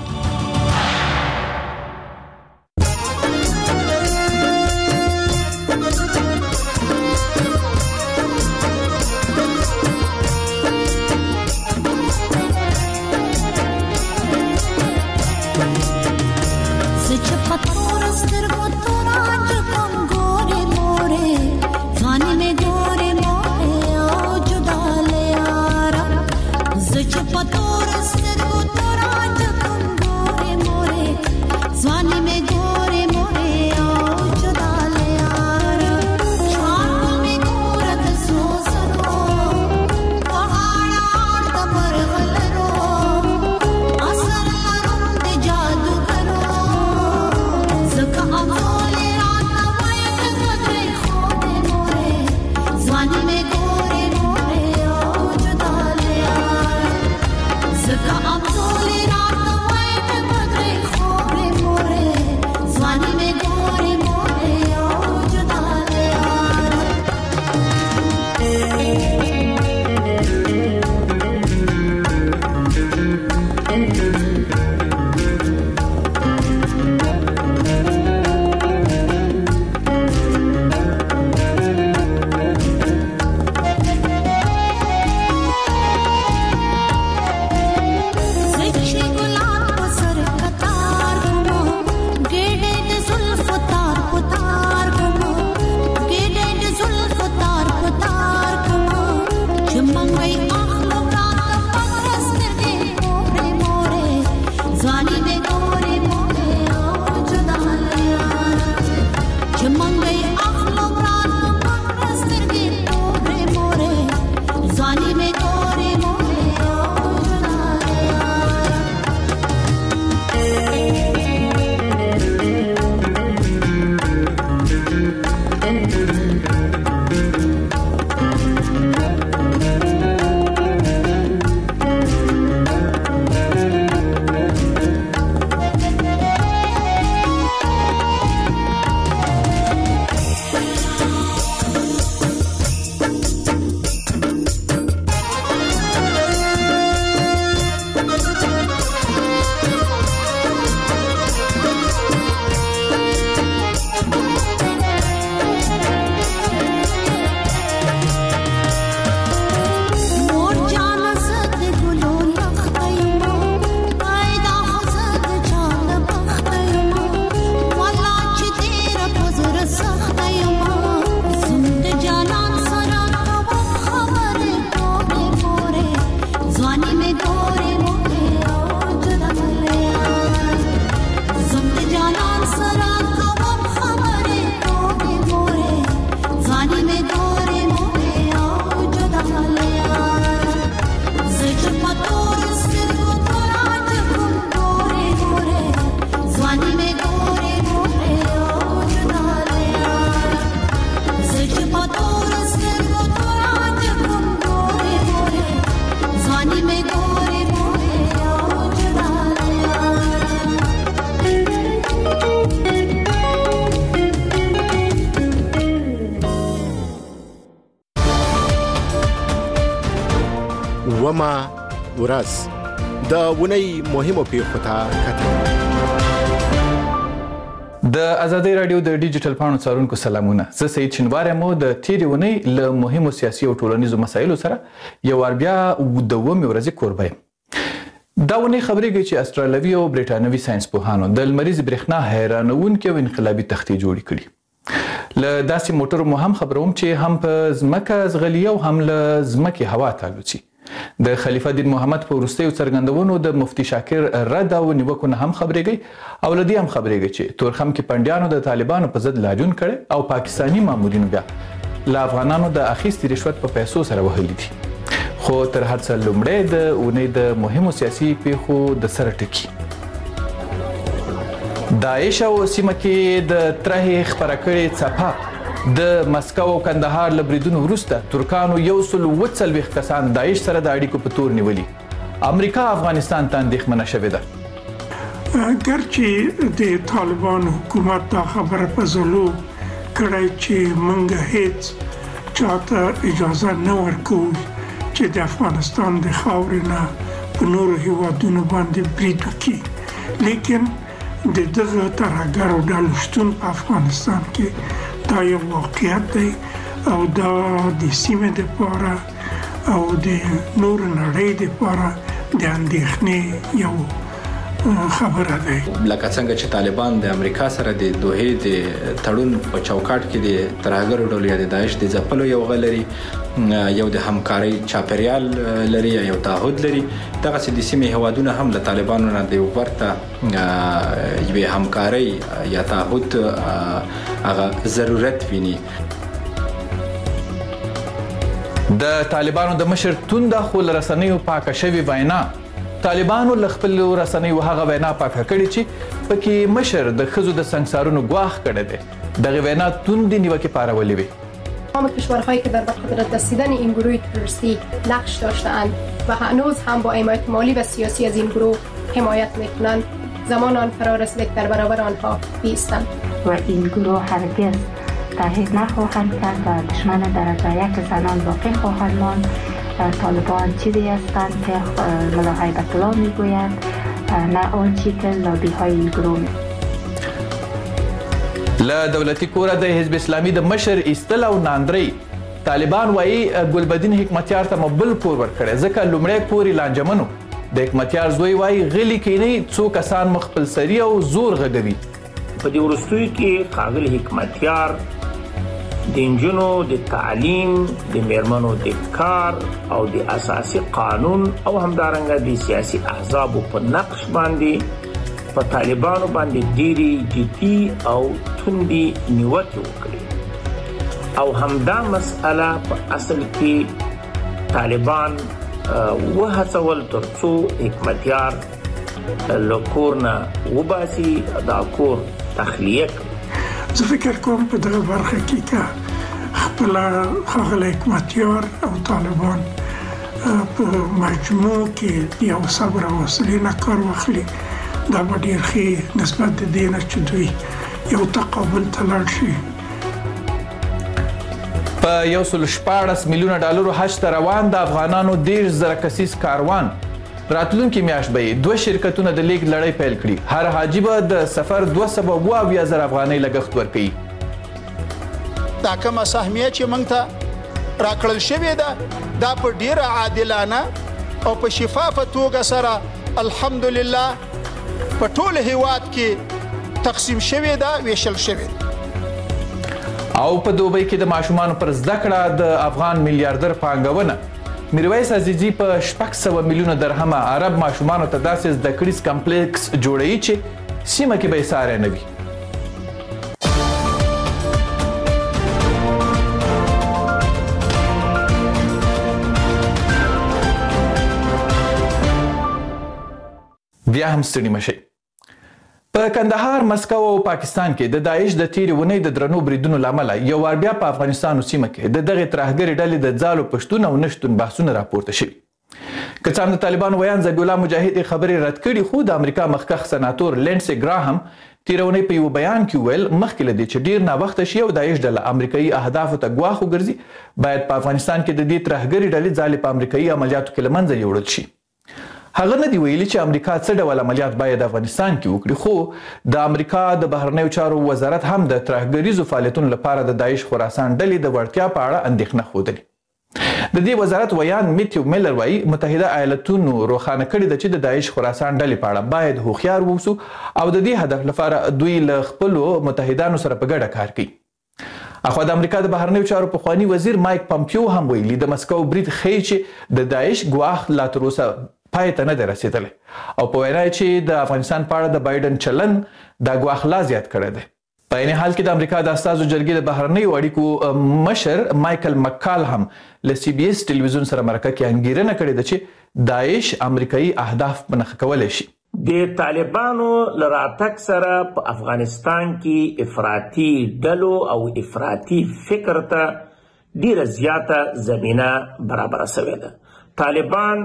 ومه ورځ د ونې مهمو پیښو ته کتل. د ازادي رادیو د ډیجیټل پاڼو څارونکو سلامونه. زه سید شینوار یم. د تیرې اونۍ له مهمو سیاسي او ټولنیزو مسایلو سره یو وار بیا د اوومې ورځې کوربه یم. دا اونۍ خبرېږي چې استرالیوي او برېټانوي ساینسپوهانو د لمریزې برېښنا حیرانوونکې او انقلابي تختې جوړې کړي. له داسې موټرو مو هم خبروم چې هم په ځمکه ځغلي او هم له ځمکې هوا ته الوځي. د خلیفه دین محمد په وروستیو څرګندونو د مفتي شاکر رد او نیوکو نه هم خبرېږي او له دې هم خبرېږي چې تورخم کې پنډیانو د طالبانو په ضد لاجون کړي او پاکستاني مامورینو بیا له افغانانو د اخیستي رشوت په پیسو سره وهلي دي. خو تر هر څه لومړی د اونۍ د مهمو سیاسي پیښو د سره ټکي. داعش او سیمه کې د ترهې خپره کړې څپه د مسکو او کندهار له بریدونو وروسته ترکانو یو سل اووه څلوېښت کسان داعش سره د اړیکو په تور نیولي. امریکا افغانستان ته اندېښمنه شوې ده. ګرچې د طالبان حکومت دا خبره په زلو کړی چې موږ هیڅ چاته اجازه نه ورکوو چې د افغانستان د خاورې نه په نورو هیوادونو باندې برید وکړي، لیکن د دغه ترهګرو ډلو شتون په افغانستان کې دا یو واقعیت دی او دا د سیمې دپاره او د نور نړۍ دپاره د اندېښنې یو خبره دی. لکه څنګه چې طالبان د امریکا سره د دوحې د تړون په چوکاټ کې د ترهګرو ډلو یا د داعش د ځپلو یو غل لري، یو د همکارۍ چاپیریال لري، یو تعهد لري، دغسې د سیمې هیوادونه هم له طالبانو نه د ورته یوې همکارۍ یا تعهد هغه ضرورت ویني. د طالبانو د مشر تونده خو له رسنیو پاکه شوې وینا. طالبانو له خپلو رسنیو هغه وینا پاکه کړې چې پکې مشر د ښځو د سنګسارونو ګواښ کړی دی. دغه وینا توندې نیوکې پارولې وې. تمام کشورهایی که در قدرت رسیدن این گروه تروریستی نقش داشته‌اند و هنوز هم با حمایت مالی و سیاسی از این گروه حمایت می‌کنند، زمان آن فرا رسیده که در برابر آنها بایستند و این گروه هرگز تغییر نخواهند کرد و دشمن درجه یک زنان باقی خواهند ماند. طالبان چیزی هستند که ملا هیبت الله میگوید، نه آنچه که لابی های این گروه. له دولتي کوره د حزب اسلامي د مشر ایستل او ناندري طالبان وایي ګلبدین حکمتیار ته مبل کور ورکړی ځکه لومړی کور یې لانجمنو. د حکمتیار زوی وایي غلي کینی څو کسان مخفل سری او زور غږوي. په دې وروستیو کې ښاغلی حکمتیار د نجونو د تعلیم، د میرمنو د کار او د اساسي قانون او همدارنګه د سیاسي احزابو په نقش باندې په طالبانو باندې ډېرې جدي او توندې نیوکې وکړې او همدا مسئله په اصل کې طالبان وهڅول تر څو حکمتیار له کور نه وباسي، دا کور تخلیه کړي. زه فکر کوم په دغه برخه کې که خپله ښاغلی حکمتیار او طالبان په مجموع کې یو صبر او حوصلې نه کار واخلي، دا به ډېر ښې نسبت د دې نه چې دوی یو تقابل ته لاړ شي. په یو سل شپاړس میلیونه ډالرو حج ته روان د افغانانو دېرش زره کسیز کاروان راتلونکي میاشت به دوه شرکتونه د لیږد لړۍ پیل کړي. هر حاجي به د سفر دوه سوه اووه اویا زره افغانۍ لګښت ورکوي. دا کومه سهمیه چې موږ ته راکړل شوې ده دا په ډېره عادلانه او په شفافه توګه سره الحمدلله په ټول هیواد کې تقسیم شوې ده، ویشل شوې ده. او په دوبۍ کې د ماشومانو پر زده کړه د افغان میلیاردر پانګونه میرویس عزیزي په شپږ سوه میلیونه درهمه عرب ماشومانو ته داسې زده کړیز کمپلیکس جوړوي چې سیمه کې به یې ساری نه وي. بیا هم ستړي مشئ. په کندهار، مسکو او پاکستان کې د داعش د تیرې اونۍ د درنو بریدونو له امله یو وار بیا په افغانستان او سیمه کې د دغې ترهګرې ډلې د ځالو پشتون او نشتون بحثونه راپورته شوي. که څه هم د طالبانو ویان ذبیح الله مجاهد خبرې رد کړي، خو د امریکا مخکښ سناتور لینډسي ګراهم تیرونی په یو بیان کې ویل مخکې له دې چې ډیر ناوخته شي او داعش ډله امریکایي اهدافو ته ګواښ وګرځي باید په افغانستان کې د دې ترهګرې ډلې ځالې په امریکایي عملیاتو کې له منځه یوړل شي. هغه نه دی ویلي چې امریکا څه ډول عملیات باید افغانستان کې وکړي، خو د امریکا د بهرنیو چارو وزارت هم د ترهګریزو فعالیتونو لپاره د داعش خراسان ډلې د وړتیا په اړه اندېښنه ښودلې. د دې وزارت ویان میتیو میلر وایي متحده ایالتونو روښانه کړي ده چې د داعش خراسان ډلې په اړه باید هوښیار واوسو او د دې هدف لپاره دوی له خپلو متحدانو سره په ګډه کار کوي. اخوا د امریکا د بهرنیو چارو پخواني وزیر مایک پامپیو هم ویلي د مسکو برید ښیي چې د داعش ګواښ لا تر اوسه پای ته نه دی رسېدلی او په وینا چې د افغانستان په اړه د بایډن چلن دا ګواښ لا زیات کړی دی. په عین حال کې د امریکا د استازو جرګې د بهرنیو اړیکو مشر مایکل مکال هم له سی بي اس ټلویزیون سره مرکه کې انګیرنه کړې ده چې داعش امریکایي اهداف په نښه کولی شي. د طالبانو له راتګ سره په افغانستان کې افراطي ډلو او افراطي فکر ته ډیره زیاته زمینه برابره شوې ده. طالبان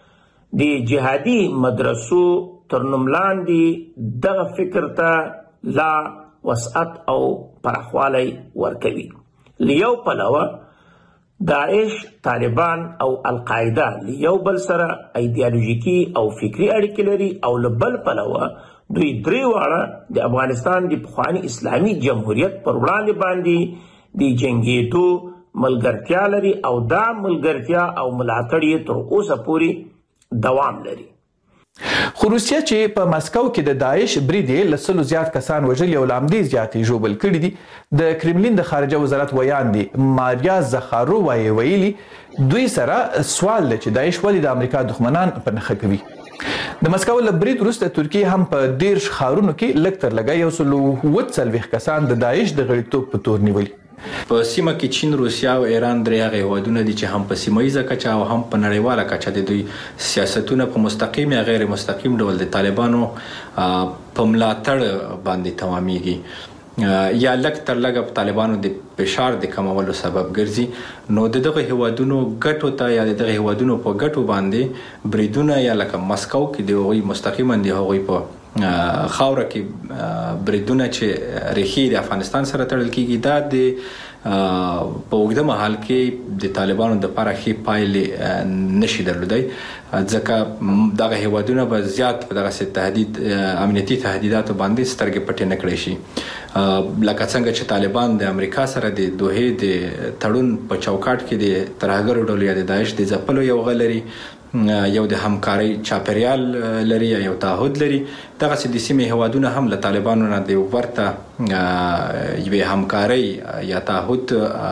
د جهادي مدرسو تر نوم لاندې دغه فکر ته لا وسعت او پراخوالی ورکوي. لیو پلوه داعش، طالبان او القاعده لیو بل سره ایدیالوژیکي او فکری اړیکې لري او له بل پلوه دوی درې واړه د افغانستان د پخواني اسلامي جمهوریت پر وړاندې باندې د جنګېدو ملګرتیا لري او دا ملګرتیا او ملاتړ یې تر اوسه پورې دوام لري. خو روسیه چې په مسکو کې د داعش برید یې له سلو زیات کسان وژلي او له همدې زیاتې ژوبل کړي دي، د کرملین د خارجه وزارت ویان دی ماریا زخارووا یې ویلي دوی سره سوال دی چې داعش ولې د امریکا دښمنان په نښه کوي. د مسکو له برید وروسته ترکیه هم په دېرش ښارونو کې لږ تر لږه یو سل اووه څلوېښت کسان د داعش د غړیتوب په تور نیولي. په سیمه کې چین، روسیا او ایران درې هغه هیوادونه دي چې هم په سیمایي کچه او هم په نړیواله کچه د دوی سیاستونه په مستقیم یا غیر مستقیم ډول د طالبانو په ملاتړ باندې تمامېږي یا لږ تر لږه په طالبانو د فشار د کمولو سبب ګرځي. نو دغه هیوادونو ګټو ته یا دغه هیوادونو په ګټو باندې بریدونه یا لکه مسکو کې د هغوی مستقیما د هغوی په خاوره کې بریدونه چې ریښې د افغانستان سره تړل کیږي دا د په اوږده مهال کې د طالبانو د لپاره ښې پایلې نشي درلودی، ځکه دغه هیوادونه به زیات په دغسې تهدید امنیتي تهدیداتو باندې سترګې پټې نه کړی شي. لکه څنګه چې طالبان د امریکا سره د دوحې د تړون په چوکاټ کې د ترهګرو ډلو یا د داعش د ځپلو یو غږ لري، یو د همکارۍ چاپیریال لري یا یو تعهد لري، دغسې د سیمې هیوادونه هم له طالبانو نه د ورته یوې همکارۍ یا تعهد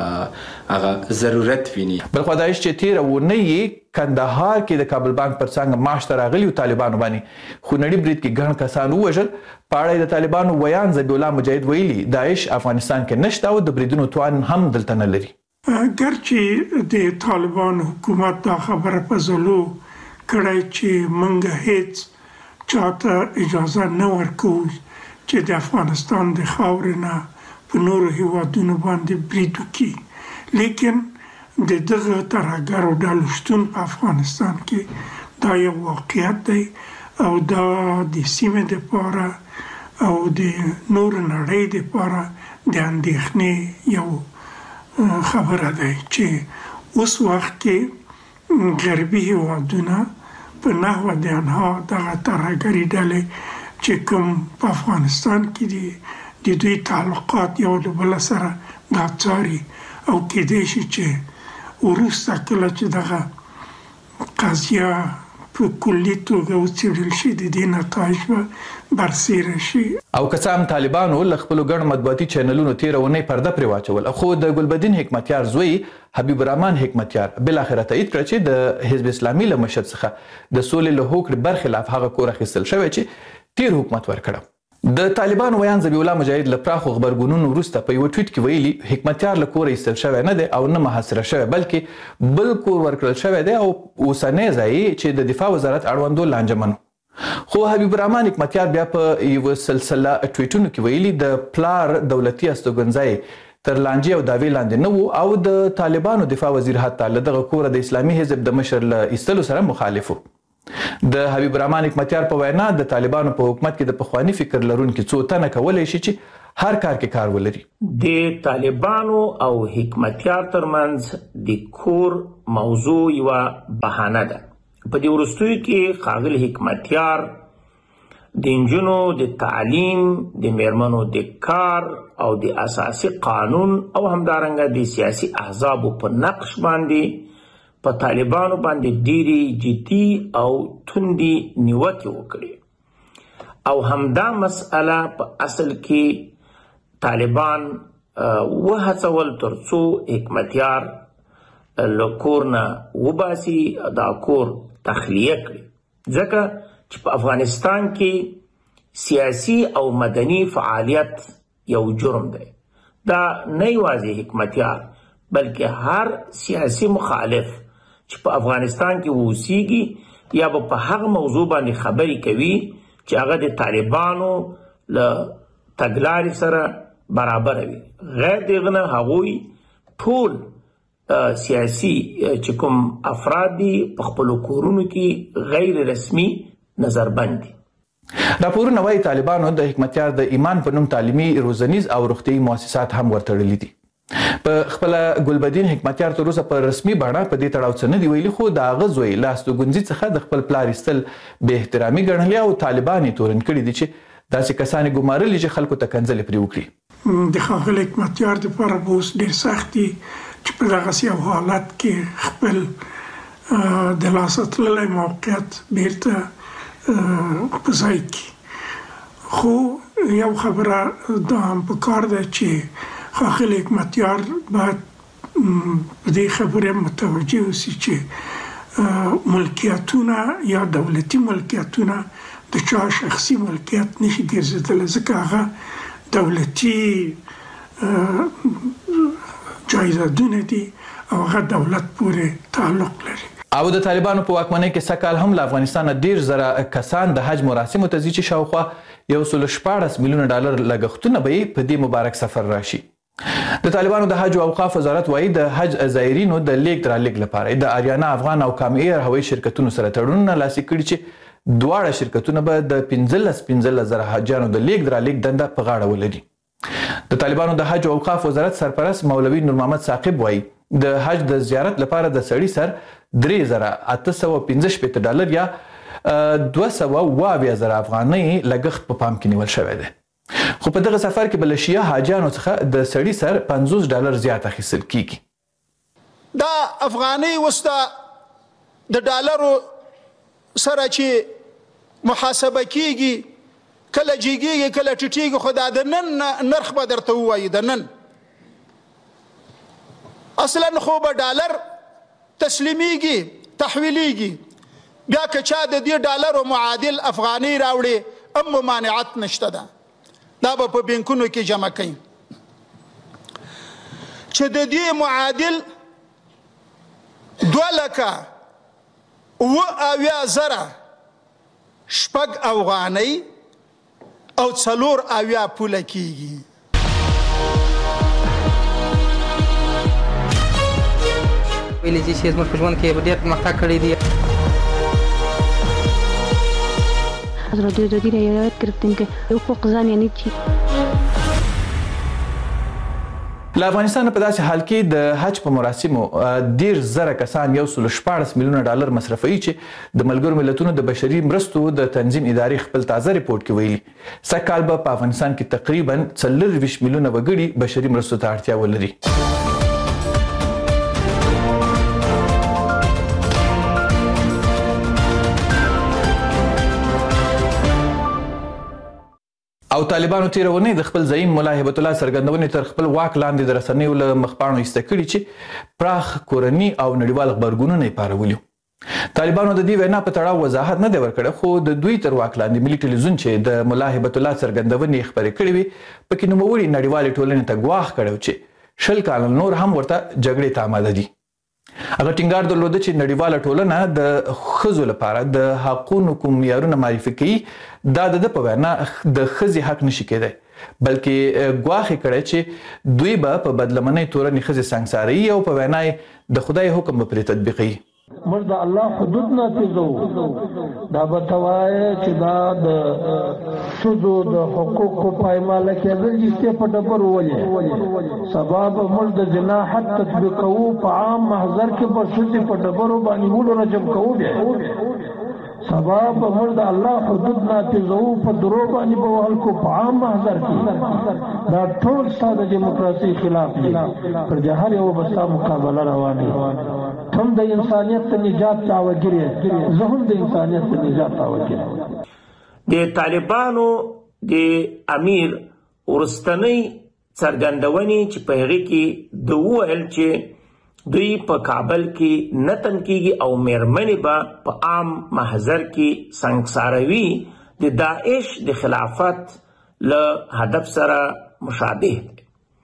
هغه ضرورت ویني. بلخوا داعش چې تېره اونۍ یې کندهار کې د کابل بانک پر څنګ معاش ته راغلي طالبانو باندې خونړي برید کې ګڼ کسان ووژل. په اړه د طالبانو ویان ذبیح الله مجاهد ویلي داعش افغانستان کې نشته او د بریدونو توان هم دلته نه لري. ګرچې د طالبان حکومت دا خبره په زلو کړی چې موږ هیڅ چاته اجازه نه ورکوو چې د افغانستان د خاورې نه په نورو هیوادونو باندې برید وکړي، لیکن د دغه ترهګرو ډلو شتون په افغانستان کې دا یو واقعیت دی او دا د سیمې دپاره او د نورو نړۍ دپاره د اندېښنې یو خبره ده چې اوس وخت کې غربي هیوادونه په نحو د انها دغه ترهګري ډلې چې کوم په افغانستان کې دي د دوی تعلقات یو له بل سره دا څاري او کېدای شي چې وروسته کله چې دغه قضیه په کلي توګه وڅېړل شي د دې نتایج به برسېره شي. او که څه هم طالبانو له خپلو ګڼ مطبوعاتي چینلونو تېره اونۍ پرده پرې واچول، خو د ګلبدین حکمتیار زوی حبیب الرحمن حکمتیار بالاخره تایید کړه چې د حزب اسلامي له مشر څخه د سولې له هوکړې برخلاف هغه کور اخیستل شوی چې تیر حکومت ورکړه. د طالبانو ویان ذبیح الله مجاهد له پراخو غبرګونونو وروسته په یو ټویټ کې ویلي حکمتیار له کوره ایستل شوی نه دی او نه محاصره شوی بلکې بل کور ورکړل شوی دی او اوسنی ځای چې د دفاع وزارت اړوندو لانجمن. خو حبیب الرحمن حکمتیار بیا په یو سلسله ټویټونو کې ویلي د پلار دولتي استوګنځای تر لانجې او دعوې لاندې نه و او د طالبانو دفاع وزیر حتی له دغه کوره د اسلامي حزب د مشر له ایستلو سره مخالف و. د حبیب الرحمن حکمتیار په وینا د طالبانو په حکومت کې د پخوانی فکر لرونکو څو تنه کولای شي چې هر کار کې کار ولري. د طالبانو او حکمتیار ترمنځ د کور موضوع یو بهانه ده. په دې وروستیو کې ښاغلي حکمتیار د نجونو د تعلیم، د میرمنو د کار او د اساسي قانون او همدارنګه د سیاسي احزابو په نقش باندې په طالبانو باندې ډېرې جدي او توندې نیوکې وکړې او همدا مسأله په اصل کې طالبان وهڅول تر څو حکمتیار له کور نه وباسي، دا کور تخلیه کړي، ځکه چې په افغانستان کې سیاسي او مدني فعالیت یو جرم دی. دا نه یوازې حکمتیار بلکې هر سیاسي مخالف چې په افغانستان کې اوسیږي یا به په هغه موضوع باندې خبرې کوي چې هغه د طالبانو له تګلارې سره برابر وي. غیر دغه نه هغوی ټول سیاسي چې کوم افراد دي په خپلو کورونو کې غیر رسمي نظربند دي. راپورونه وايي طالبانو د حکمتیار د ایمان په نوم تعلیمي، روزنیز او روغتیايي مؤسسات هم ورتړلي دي. په خپل ګلبدین حکمتیار تر اوسه په رسمي بڼه په دې تړاو څه نه دی ویلي، خو د هغه زوی لاستو ګنځي څخه د خپل پلار ایستل بې احترامي ګڼلې او طالبان یې تورن کړي دي چې داسې کسان یې ګمارلي چې خلکو ته کنځلې پرې وکړي. د ښاغلي حکمتیار دپاره به اوس ډېر سخت دي چې په دغسې یو حالت کې خپل د لاسه تللی موقعیت بیرته په ځای کړي. خو یو خبره دا هم پکار ده چې ښاغلي حکمتیار باید په دې خبرې متوجه اوسي چې ملکیتونه یا دولتي ملکیتونه د چا شخصي ملکیت نشي ګرځېدلی، ځکه هغه دولتي جایدادونه دي او هغه دولت پورې تعلق لري. او د طالبانو په واکمنۍ کې سږ کال هم له افغانستانه ډېر زره کسان د حج مراسمو ته ځي چې شاوخوا یو سل شپاړس میلیونه ډالر لګښتونه به یې په دې مبارک سفر راشي. د طالبانو د حج او اوقاف وزارت وایي د حج زایرینو د لیږد رالېږد لپاره د آریانا افغان او کام ایر هوایي شرکتونو سره تړونونه لاسلیک کړي چې دواړه شرکتونه به د پنځلس پنځلس زره حاجیانو د لیږد رالېږد دنده په غاړه ولري. د طالبانو د حج او اوقاف وزارت سرپرست مولوي نور محمد ثاقب وایي د حج د زیارت لپاره د سړي سر درې زره اته سوه پنځه شپېته ډالر یا دوه سوه اوه اویا زره افغانۍ لګښت په پام کې نیول شوی دی. خو په دغه سفر کې به له شیعه حاجیانو څخه د سړي سر پنځوس ډالر زیات اخیستل کیږي. دا افغانۍ اوس د ډالرو سره چې محاسبه کیږي، کله جیږي کله ټیټیږي، خو دا د نن نرخ به درته ووایي. د نن اصلا خو به ډالر تسلیمیږي، تحویلیږي، بیا که چا د دې ډالرو معادل افغانۍ راوړي هم ممانعت نشته ده، دا به په بینکونو کې جمع کوي چې د دې معادل دوه لکه اوه اویا زره شپږ افغانۍ او څلور اویا پوله کیږي. ویلي چې زموږ په ژوند کې ډېر پرمختګ کړی دی. حضرت دادی رعایت کردیم که حقوق زن یعنی چی؟ له افغانستان په داسې حال کې د حج په مراسمو ډېر زره کسان یو سل شپاړس میلیونه ډالر مصرفوي چې د ملګرو ملتونو د بشري مرستو د تنظیم ادارې خپل تازه ریپورت کې ویلي سږ کال به په افغانستان کې تقریبا څلرویشت میلیونه وګړي بشري مرستو ته اړتیا ولري. او طالبانو تیر ونې د خپل زعیم ملا هیبت الله څرګندونې تر خپل واک لاندې د رسنیو له مخپاڼو ایسته کړي چې پراخ کورني او نړیوال غبرګونونه یې پارولي. طالبانو د دې وینا په تړاو وضاحت نه دی ورکړی، خو د دوی تر واک لاندې ملي ټلویزیون چې د ملا هیبت الله څرګندونې خپرې کړې وې پکې نوموړي نړیوالې ټولنې ته ګواښ کړی چې شل کاله نور هم ورته جګړې ته آماده دي. هغه ټینګار درلوده چې نړیواله ټولنه د ښځو لپاره د حقونو کوم معیارونه معرفي کوي، دا د ده په وینا د ښځې حق نشي کېدی، بلکې ګواښ یې کړی چې دوی به په بدلمنۍ تورنې ښځې سنګساروي او په وینا یې د خدای حکم به پرې تطبیقوي. موږ د الله حدود نافذو دا به توایه چې دا د ښځو د حقوقو پایماله کېدل جستې په ډبرو ولې سبا به موږ د زنا حد تطبیقوو په عام محضر کې به ښځې په ډبرو باندې نیولو رجم کوو بیا سبا به موږ د الله حدود نافذوو په درو باندې به وهل کو په عام محضر کې دا ټول ستا د ډیموکراسۍ خلاف دي پر دې هر یو به ستا مقابله روانه هم د انسانیت ته نجات دعوګیر زه هم د انسانیت ته نجات دعوګیر د طالبانو د امیر ورستنی څرګندونې چې په هغه کې د وویل چې دوی په کابل کې نه تنکیږي او میرمنې به په عام محضر کې سنګساروي د داعش د خلافت له هدف سره مشابه دی.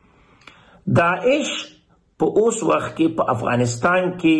داعش په اوس وخت کې په افغانستان کې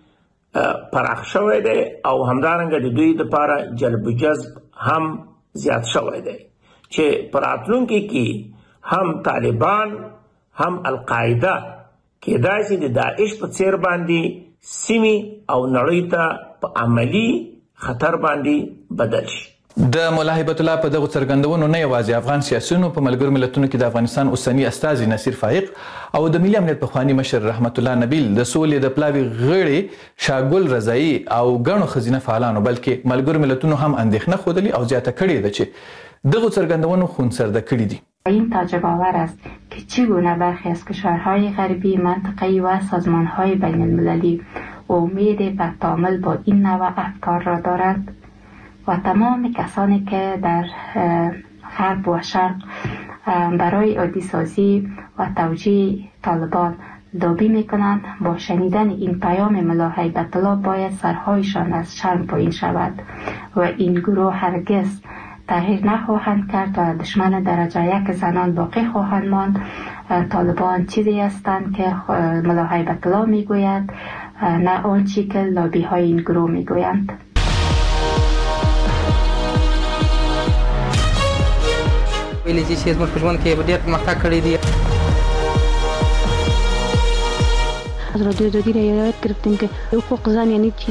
پراخ شوی دی او همدارنګه د دوی لپاره جلب جذب هم زیات شوی دی چې په راتلونکي کې هم طالبان هم القاعده کېدای شي د داعش په څیر باندې سیمې او نړۍ ته په عملی خطر باندې بدل شي. د مولا هیبت الله په دغه څرګندونو نه یوازې افغان سیاسیونو په ملګرو ملتونو کې د افغانستان اوسنی استازي نصیر فائق او د ملي امنیت پخوانی مشر رحمت الله نبیل د سولې د پلاوي غړي شاګل رضایی او ګڼو ښځینه فعالانو بلکې ملګرو ملتونو هم اندېښنه ښودلې او زیاته کړې ده چې دغه څرګندونو خونسرده کړي دي. این تعجب آور است که چگونه برخی از کشورهای غربی منطقه‌ای و سازمانهای بین المللی امید به تعامل با این نوع افکار را دارند و تمام کسانی که در غرب و شرق برای عادی سازی و توجیه طالبان لابی میکنند با شنیدن این پیام مولا هیبت الله باید سرهایشان از شرم پایین شود و این گروه هرگز تغییر نخواهند کرد و دشمن درجه یک زنان باقی خواهند ماند. طالبان چیزی هستند که مولا هیبت الله میگوید نه آنچه که لابی های این گروه میگویند. ویلي چې زموږ په ژوند کې ډېر پرمختګ کړی دی. حضرت جدید رعایت گرفتیم که حقوق زن یعنی چی؟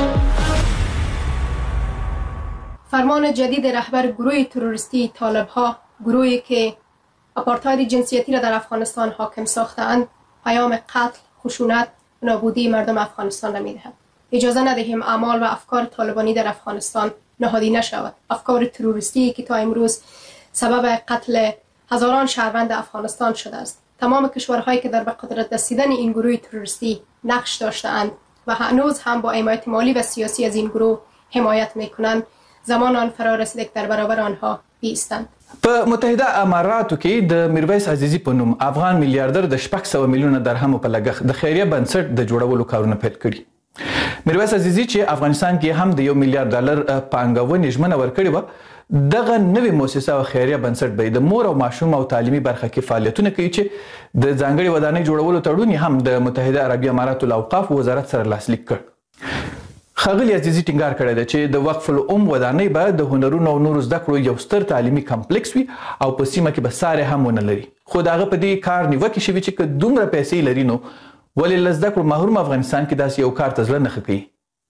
فرمان جدید رهبر گروه تروریستی طالب‌ها، گروهی که آپارتاید جنسیتی را در افغانستان حاکم ساخته‌اند، پیام قتل، خشونت و نابودی مردم افغانستان را می‌دهد. اجازه ندهیم اعمال و افکار طالبانی در افغانستان نهادی نشود. افکار تروریستی که تا امروز سبب قتل هزاران شهروند افغانستان شده است. تمام کشورهایی که در به قدرت رسیدن این گروه تروریستی نقش داشته‌اند و هنوز هم با حمایت مالی و سیاسی از این گروه حمایت می‌کنند، زمان آن فرا رسیده که در برابر آنها بیستند. په متحده اماراتو کې د میرویس عزیزی په نوم افغان میلیارډر د شپږ سوه میلیونه درهم په لګښت د خیریه بنسټ د جوړولو کارونه پیل کړي. میرویس عزیزی چې افغانستان کې هم د یو میلیارډ ډالر پانګونې ژمنه ورکړې وه، دغه نوې مؤسسه او خیریه بنسټ به د مور او ماشوم او تعلیمي برخه کې فعالیتونه کوي چې د ځانګړې ودانۍ جوړولو تړون هم د متحده عربي اماراتو له اوقافو وزارت سره لاسلیک کړ. ښاغلي عزیزي ټینګار کړی دی چې د وقف الام ودانۍ به د هنرونو او نورو زده کړو یو ستر تعلیمي کمپلیکس وي او په سیمه کې به سارې هم ونه لري. خو د هغه په دې کار نیوکې شوي چې که دومره پیسې لري نو ولې له زده کړو محروم افغانستان کې داسې یو کار ته زړه نه ښه کوي.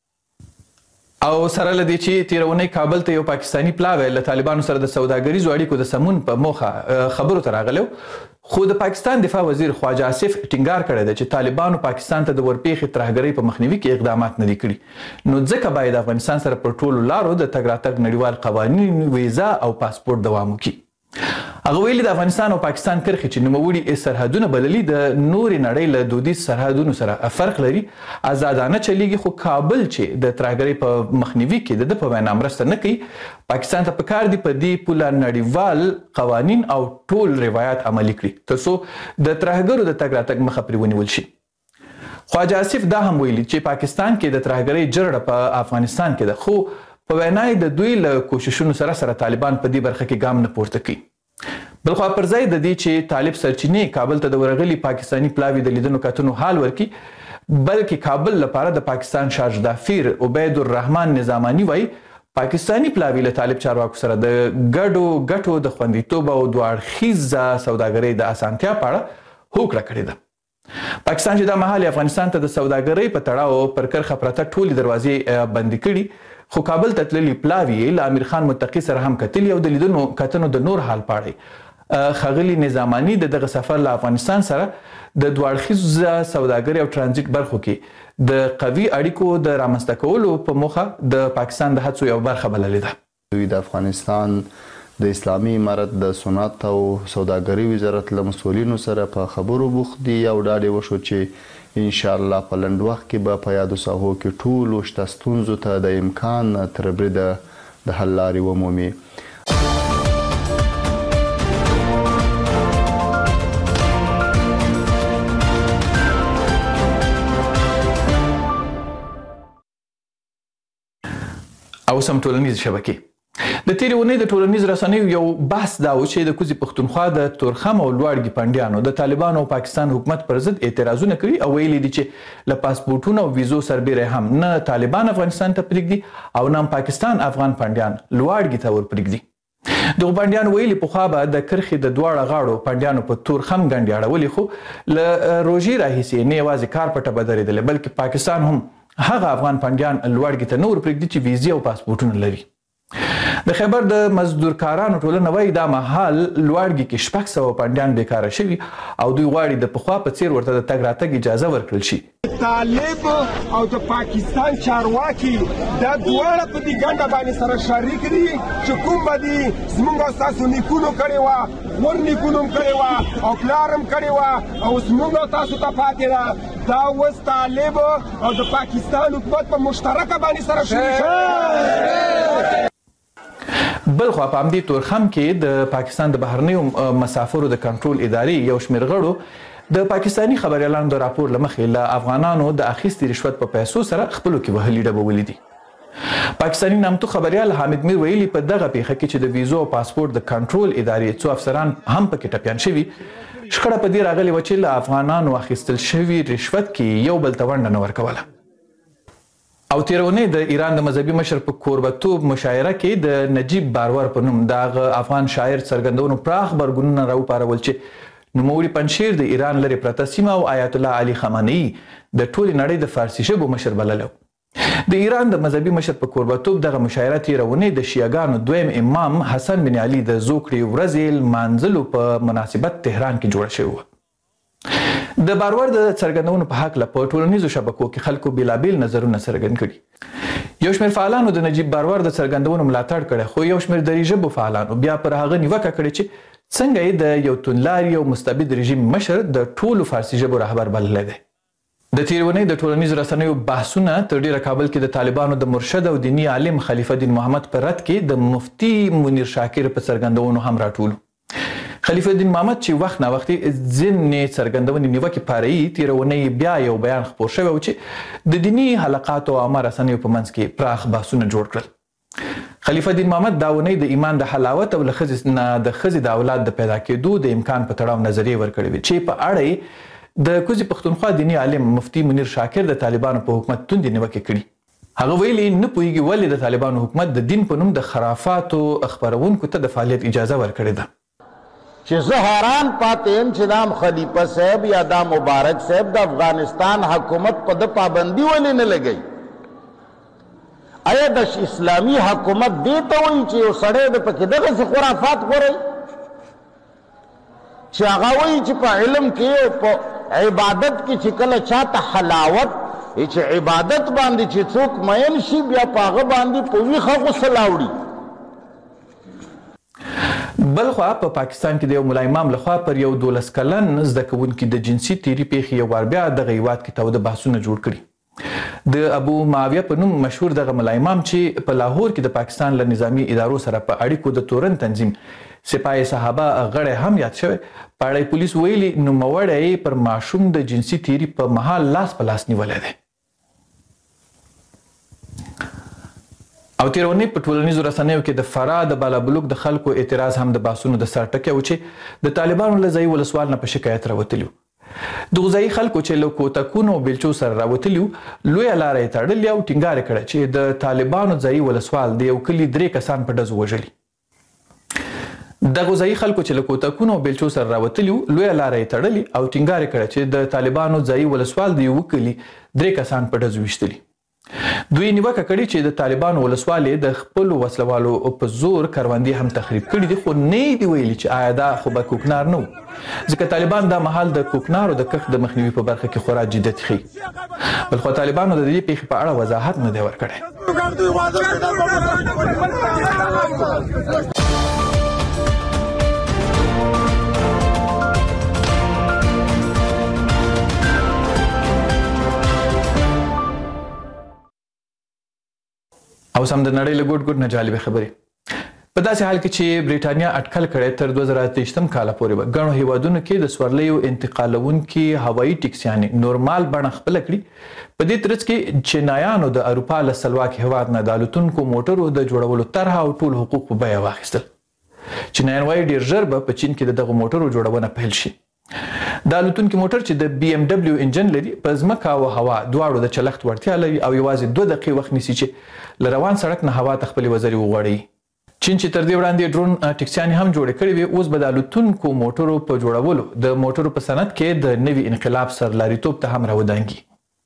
او سره له دې چې تېره اونۍ کابل ته یو پاکستاني پلاوی له طالبانو سره د سوداګریزو اړیکو د سمون په موخه خبرو ته راغلی، خو د پاکستان دفاع وزیر خواجه آصف ټینګار کړی دی چې طالبانو پاکستان ته د ورپېښې ترهګرۍ په مخنیوي کې اقدامات نه دي کړي، نو ځکه باید افغانستان سره پر ټولو لارو د تګ راتګ نړیوال قوانین، ویزا او پاسپورټ دوام وکړي. هغه ویلي د افغانستان او پاکستان کرښې چې نوموړي سرحدونه بللي د نورې نړۍ له دودیز سرحدونو سره فرق لري، ازادانه چلیږي، خو کابل چې د ترهګرۍ په مخنیوي کې د ده په وینا مرسته نه کوي، پاکستان ته پکار دي په دې پوله نړیوال قوانین او ټول روایات عملي کړي تر څو د ترهګرو د تګ راتګ مخه پرې ونیول شي. خواجه آصف دا هم ویلي چې پاکستان کې د ترهګرۍ جرړه په افغانستان کې ده، خو په وینا یې د دوی له کوششونو سره سره طالبان په دې برخه کې ګام نه پورته کوي. بلخوا پر ځای د دې چې طالب سرچینې کابل ته د ورغلي پاکستاني پلاوي د لیدنو کتنو حال ورکړي، بلکې کابل لپاره د پاکستان شارج دافیر عبید الرحمن نظامانی وایي پاکستاني پلاوي له طالب چارواکو سره د ګډو ګټو د خوندیتوب او دوه اړخیزه سوداګرۍ د اسانتیا په اړه هوکړه کړې ده. پاکستان چې د مهال افغانستان ته د سوداګرۍ په تړاو پر کرخه پرته ټولې دروازې بندي کړي خو کابل ته تللي پلاوي له امیر خان متقي سره هم کتلي او د لیدنو کتنو د نور حال پاړی ښاغلي نظاماني د دغه سفر له افغانستان سره د دوه اړخیزه سوداګرۍ او ترانزیت برخو کې د قوي اړیکو د رامنځته کولو په موخه د پاکستان د هڅو یو برخه بللې ده. دوی د افغانستان د اسلامي امارت د صنعت او سوداګرۍ وزارت له مسؤلینو سره په خبرو بوخت دي او ډاډ وشو چې ان شاء الله په لنډ وخت کې به په یادو ساحو کې ټولو شته ستونزو ته د امکان تر بریده د حل لارې ومومي. او سم ټولنیز شبکې د تیرې اونۍ د ټولنیز رسنیو یو بحث دا و چې د کوزي پښتونخوا د تورخم او لوړګي پنډیانو د طالبانو او پاکستان حکومت پر ضد اعتراضونه کړي او ویلي دي چې له پاسپورټونو او ویزو سربیره هم نه طالبان افغانستان ته پرېږدي او نه پاکستان افغان پنډیان لوړګي ته ور پرېږدي. دغه پنډیان ویلي پخوا به د کرښې د دواړه غاړو پنډیانو په تورخم ګنډې اړولې خو له روژې راهیسې نه یوازې کار پټه به درېدلې بلکې پاکستان هم هغه افغان پنډیان لوړګي ته نه ور پرېږدي چې ویزې او پاسپورټونه لري. د خیبر د مزدورکارانو ټولنه وایي دا مهال لوړګي کې شپږ سوه پنډیان بیکاره شوي او دوی غواړي د پخوا په څیر ورته د تګ راتګ اجازه ورکړل شي. طالب او د پاکستان چارواکي دا دواړه په دې ګنډه باندې سره شریک دي چې کوم به دي زموږ او ستاسو نیکونو کړې وه ور نیکونو هم کړې وه او پلار هم کړې وه او زموږ او تاسو ته پاتې ده. دا اوس طالب او د پاکستان حکومت په مشترکه باندې سره شریک دي. بل خو په همدې تورخم کې د پاکستان د بهرنیو مسافرو د کنټرول ادارې یو شمېر غړو د پاکستاني خبریالانو د راپور له مخې له افغانانو د اخیستې رشوت په پیسو سره خپلو کې وهلي ډبه ولیدي. پاکستاني نامتو خبریال حامد میر ویلي په دغه پیښه کې چې د ویزو او پاسپورت د کنټرول ادارې څو افسران هم پکې ټپیان شوي شخړه په دې راغلې وه چې له افغانانو اخیستل شوي رشوت کې یو بل ته ونډه نه ورکوله. او تیرونی د ایران د مذهبي مشر په کوربتوب مشاعره کې د نجیب بارور په نوم دغه افغان شاعر څرګندونو پراخ غبرګونونه راوپارول چې نوموړي پنځشیر د ایران لرې پرته سیمه او آیت الله علي خامنه‌ای د ټولې نړۍ د فارسي ژبو مشر بللی. د ایران د مذهبي مشر په کوربتوب دغه مشاعره تیرونی د شیعاګانو دویم امام حسن بن علي د زوکړې ورځې لمانځلو په مناسبت تهران کې جوړه شوې وه. د بارور د څرګندونو په هکله په ټولنیزو شبکو کې خلکو بیلابیل نظرونه څرګند کړي. یو شمېر فعالانو د نجیب بارور د څرګندونو ملاتړ کړی خو یو شمېر دري ژبو فعالانو بیا پر هغه نیوکه کړې چې څنګه یې د یو توندلاري او مستبد رژیم مشر د ټولو فارسي ژبو رهبر بللی دی. د تیرې اونۍ د ټولنیزو رسنیو بحثونه تر ډیره کابل کې د طالبانو د مرشد او دیني عالم خلیفه الدین محمد په رد کې د مفتي منیر شاکر په څرګندونو هم راټولو. خلیفه الدین محمد چې وخت نا وختي ځینې څرګندونې نیوکې پاروي تیره اونۍ بیا یو بیان خپور شوی و چې د دیني حلقاتو او عامه رسنیو په منځ کې پراخ بحثونه جوړ کړل. خلیفه الدین محمد دا اونۍ د ایمان د حلاوت او له ښځې نه د ښځې د اولاد د پیدا کېدو د امکان په تړاو نظریې ورکړې وې چې په اړه یې د کوزي پښتونخوا دیني عالم مفتي منیر شاکر د طالبانو په حکومت توندې نیوکې کړي. هغه ویلي نه پوهیږي ولې د طالبانو حکومت د دین په نوم د خرافاتو خپرونکو ته د فعالیت اجازه ورکړې ده. چې زه حیران پاتې یم چې دا خلیفه صاحب یا دا مبارک صاحب د افغانستان حکومت په د پابندي ولې نه لګوي. آیا د اسلامي حکومت دې ته وایي چې یو سړی د پکې دغسې خرافات غورئ چې هغه وایي چې په علم کې او په عبادت کې چې کله چاته حلاوت چې عبادت باندې چې څوک مین شي بیا په هغه باندې په ویښه غسل اوړي. بلخوا په پاکستان کې د یو ملا امام لخوا پر یو دولس کلن زده کوونکي د جنسي تیري پیښې یو وار بیا دغه هیواد کې تاوده بحثونه جوړ کړي. د ابو معاویه په نوم مشهور دغه ملا امام چې په لاهور کې د پاکستان له نظامی ادارو سره په اړیکو د تورن تنظیم سپاه صحابه غړی هم یاد شوی په اړه پولیس ویلي نوموړی پر ماشوم د جنسي تیري په مهال لاس په لاس نیولی دی. او تیرونی په ټولنیزو رسنیو کې د فراه د بالابلوک د خلکو اعتراض هم د بحثونو د سر ټکی و چې د طالبانو له ځایي ولسوال نه په شکایت راوتلي وو. دغه ځایي خلکو چې له کوتکونو او بیلچو سره راوتلي وو لویه لاره یې تړلې او ټینګار یې کړی چې د طالبانو ځایي ولسوال د یو کلي درې کسان په ډزو وژلي. د غوځایي خلکو چې له کوتکونو او بیلچو سره راوتلي وو لویه لاره یې تړلې او ټینګار یې کړی چې د طالبانو ځایي ولسوال د یوه کلي درې کسان په ډزو ویشتلي. دوی نیوکه کړې چې د طالبانو ولسوال د خپلو وسلوالو په زور کروندې هم تخریب کړي دي، خو نه یې دي ویلي چې آیا دا خو به کوکنار نه و، ځکه طالبان دا مهال د کوکنارو د کښت د مخنیوي په برخه کې خورا جدیت ښیي. بلخو طالبانو د دې پیښې په اړه وضاحت نه دی ورکړی. او سم د نړۍ له ګوټ ګوټ نه جالبې خبرې. په داسې حال کې چې بریټانیا اټکل کړی تر دوه زره اته ویشتم کاله پورې به ګڼو هیوادونو کې د سورلیو انتقالونکي هوایي ټکسیانې نورمال بڼه خپله کړي. په دې ترڅ کې چینایانو د اروپا له سلواک هیواد نه د الوتونکو موټرو د جوړولو طرحه او ټول حقوق په بیه واخیستل. چینایان وایي ډېر ژر به په چین کې د دغو موټرو جوړونه پیل شي. د الوتونکي موټر چې د بي ام ډبلیو انجن لري په ځمکه او هوا دواړو د چلښت وړتیا لري او یوازې دوه دقیقې وخت نیسي چې له روان سړک نه هوا ته خپلې وزرې وغوړوي. چین چې تر دې وړاندې ډرون ټکسیانې هم جوړې کړې وې، اوس به د الوتونکو موټرو په جوړولو د موټرو په صنعت کې د نوي انقلاب سرلاریتوب ته هم راودانګي.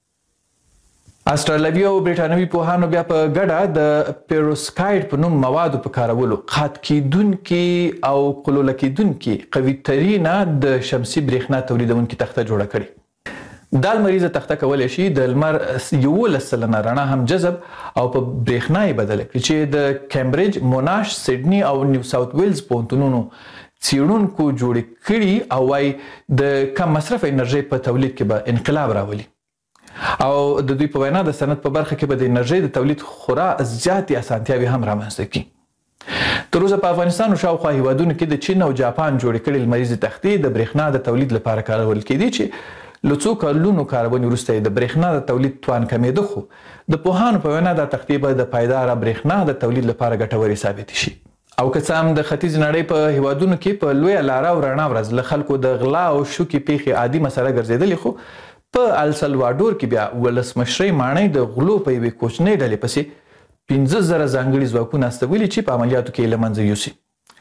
استرالوي او برټانوي پوهانو بیا په ګډه د پیروسکایډ په نوم موادو په کارولو قات کیدونکي او قلوله کیدونکي قوي ترینه د شمسي برېښنا تولیدونکي تخته جوړه کړې. دا لمریزه تخته کولی شي د لمر یولس سلنه رڼا هم جذب او په برېښنا یې بدله کړي چې د کیمبریج، موناش، سیډني او نیو ساوث ویلز پوهنتونونو څیړونکو جوړې کړي او وايي د کم مصرف انرژۍ په تولید کې به انقلاب راولي. او د دوی په وینا د صنعت په برخه کې به د انرژۍ د تولید خورا زیاتې اسانتیاوې هم رامنځته کړي. تر اوسه په افغانستان او شاوخوا هیوادونو کې د چین او جاپان جوړې کړې لمریزې تختې د برېښنا د تولید لپاره کارول کېدې چې له څو کلونو کارونې وروسته یې د برېښنا د تولید توان کمېده، خو د پوهانو په وینا دا تختې به د پایداره برېښنا د تولید لپاره ګټورې ثابتې شي. او که څه هم د ختیځ نړۍ په هیوادونو کې په لویه لاره او رڼا ورځ له خلکو د غلا او شوکې پیښې عادي مسله ګرځېدلې، خو په السلواډور کې بیا ولسمشرۍ ماڼۍ د غلو په یوې کوچنۍ ډلې پسې پنځه زره ځانګړي ځواکونه استولي چې په عملیاتو کې یې له منځه یوسي.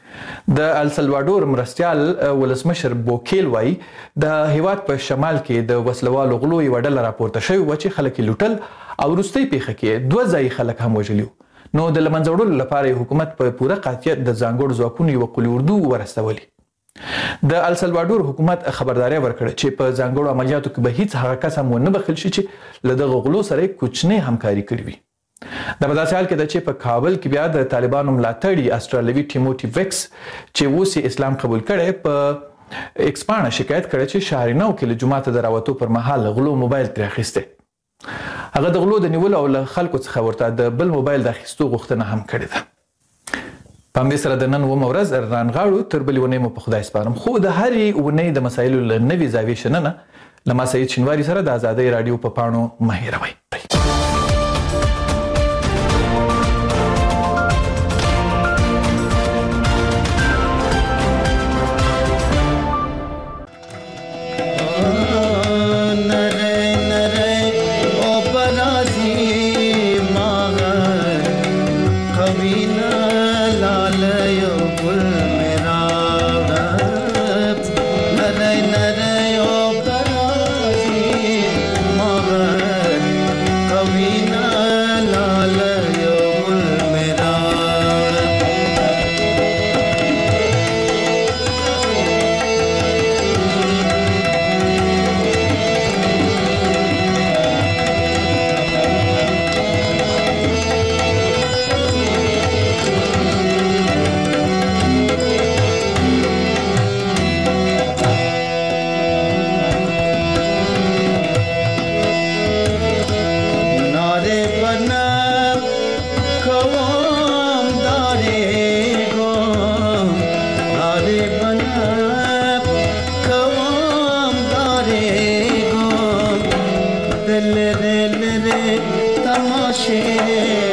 د السلواډور مرستیال ولسمشر بوکیل وایي د هیواد په شمال کې د وسلوالو غلو یوه ډله راپورته شوې وه چې خلک یې لوټل او وروستۍ پیښه کې دوه ځایي خلک هم وژلي وو. نو د له منځه وړلو لپاره یې حکومت په پوره قاطعیت د ځانګړو ځواکونو یوه قلي اردو ورستولي. د السلواډور حکومت خبرداری ورکړه چې په ځانګړو عملیاتو کې به هیڅ هغه کس هم ونه بخښل شي چې له دغه غلو سره یې کوچنۍ همکاري کړې وي. دا په داسې حال کې ده چې په کابل کې بیا د طالبانو ملاتړي استرالیوي ټیموټي ویکس چې اوس یې اسلام قبول کړی په ایکس پاڼه شکایت کړی چې شهرینو کې له جوماته د راوتو پر مهال غلو موبایل ترې اخیستی. هغه د غلو د نیولو او له خلکو څخه ورته د بل موبایل د اخیستو غوښتنه هم کړې ده. په همدې سره د نن اوومه ورځ رانغاړو، تر بلې اونۍ مو په خدای سپارم. خو د هرې اونۍ د مسایلو له نوې زاویې شننه له ما سعید شینواري سره د ازادۍ راډیو په پاڼو مه هېروئ. तमाशे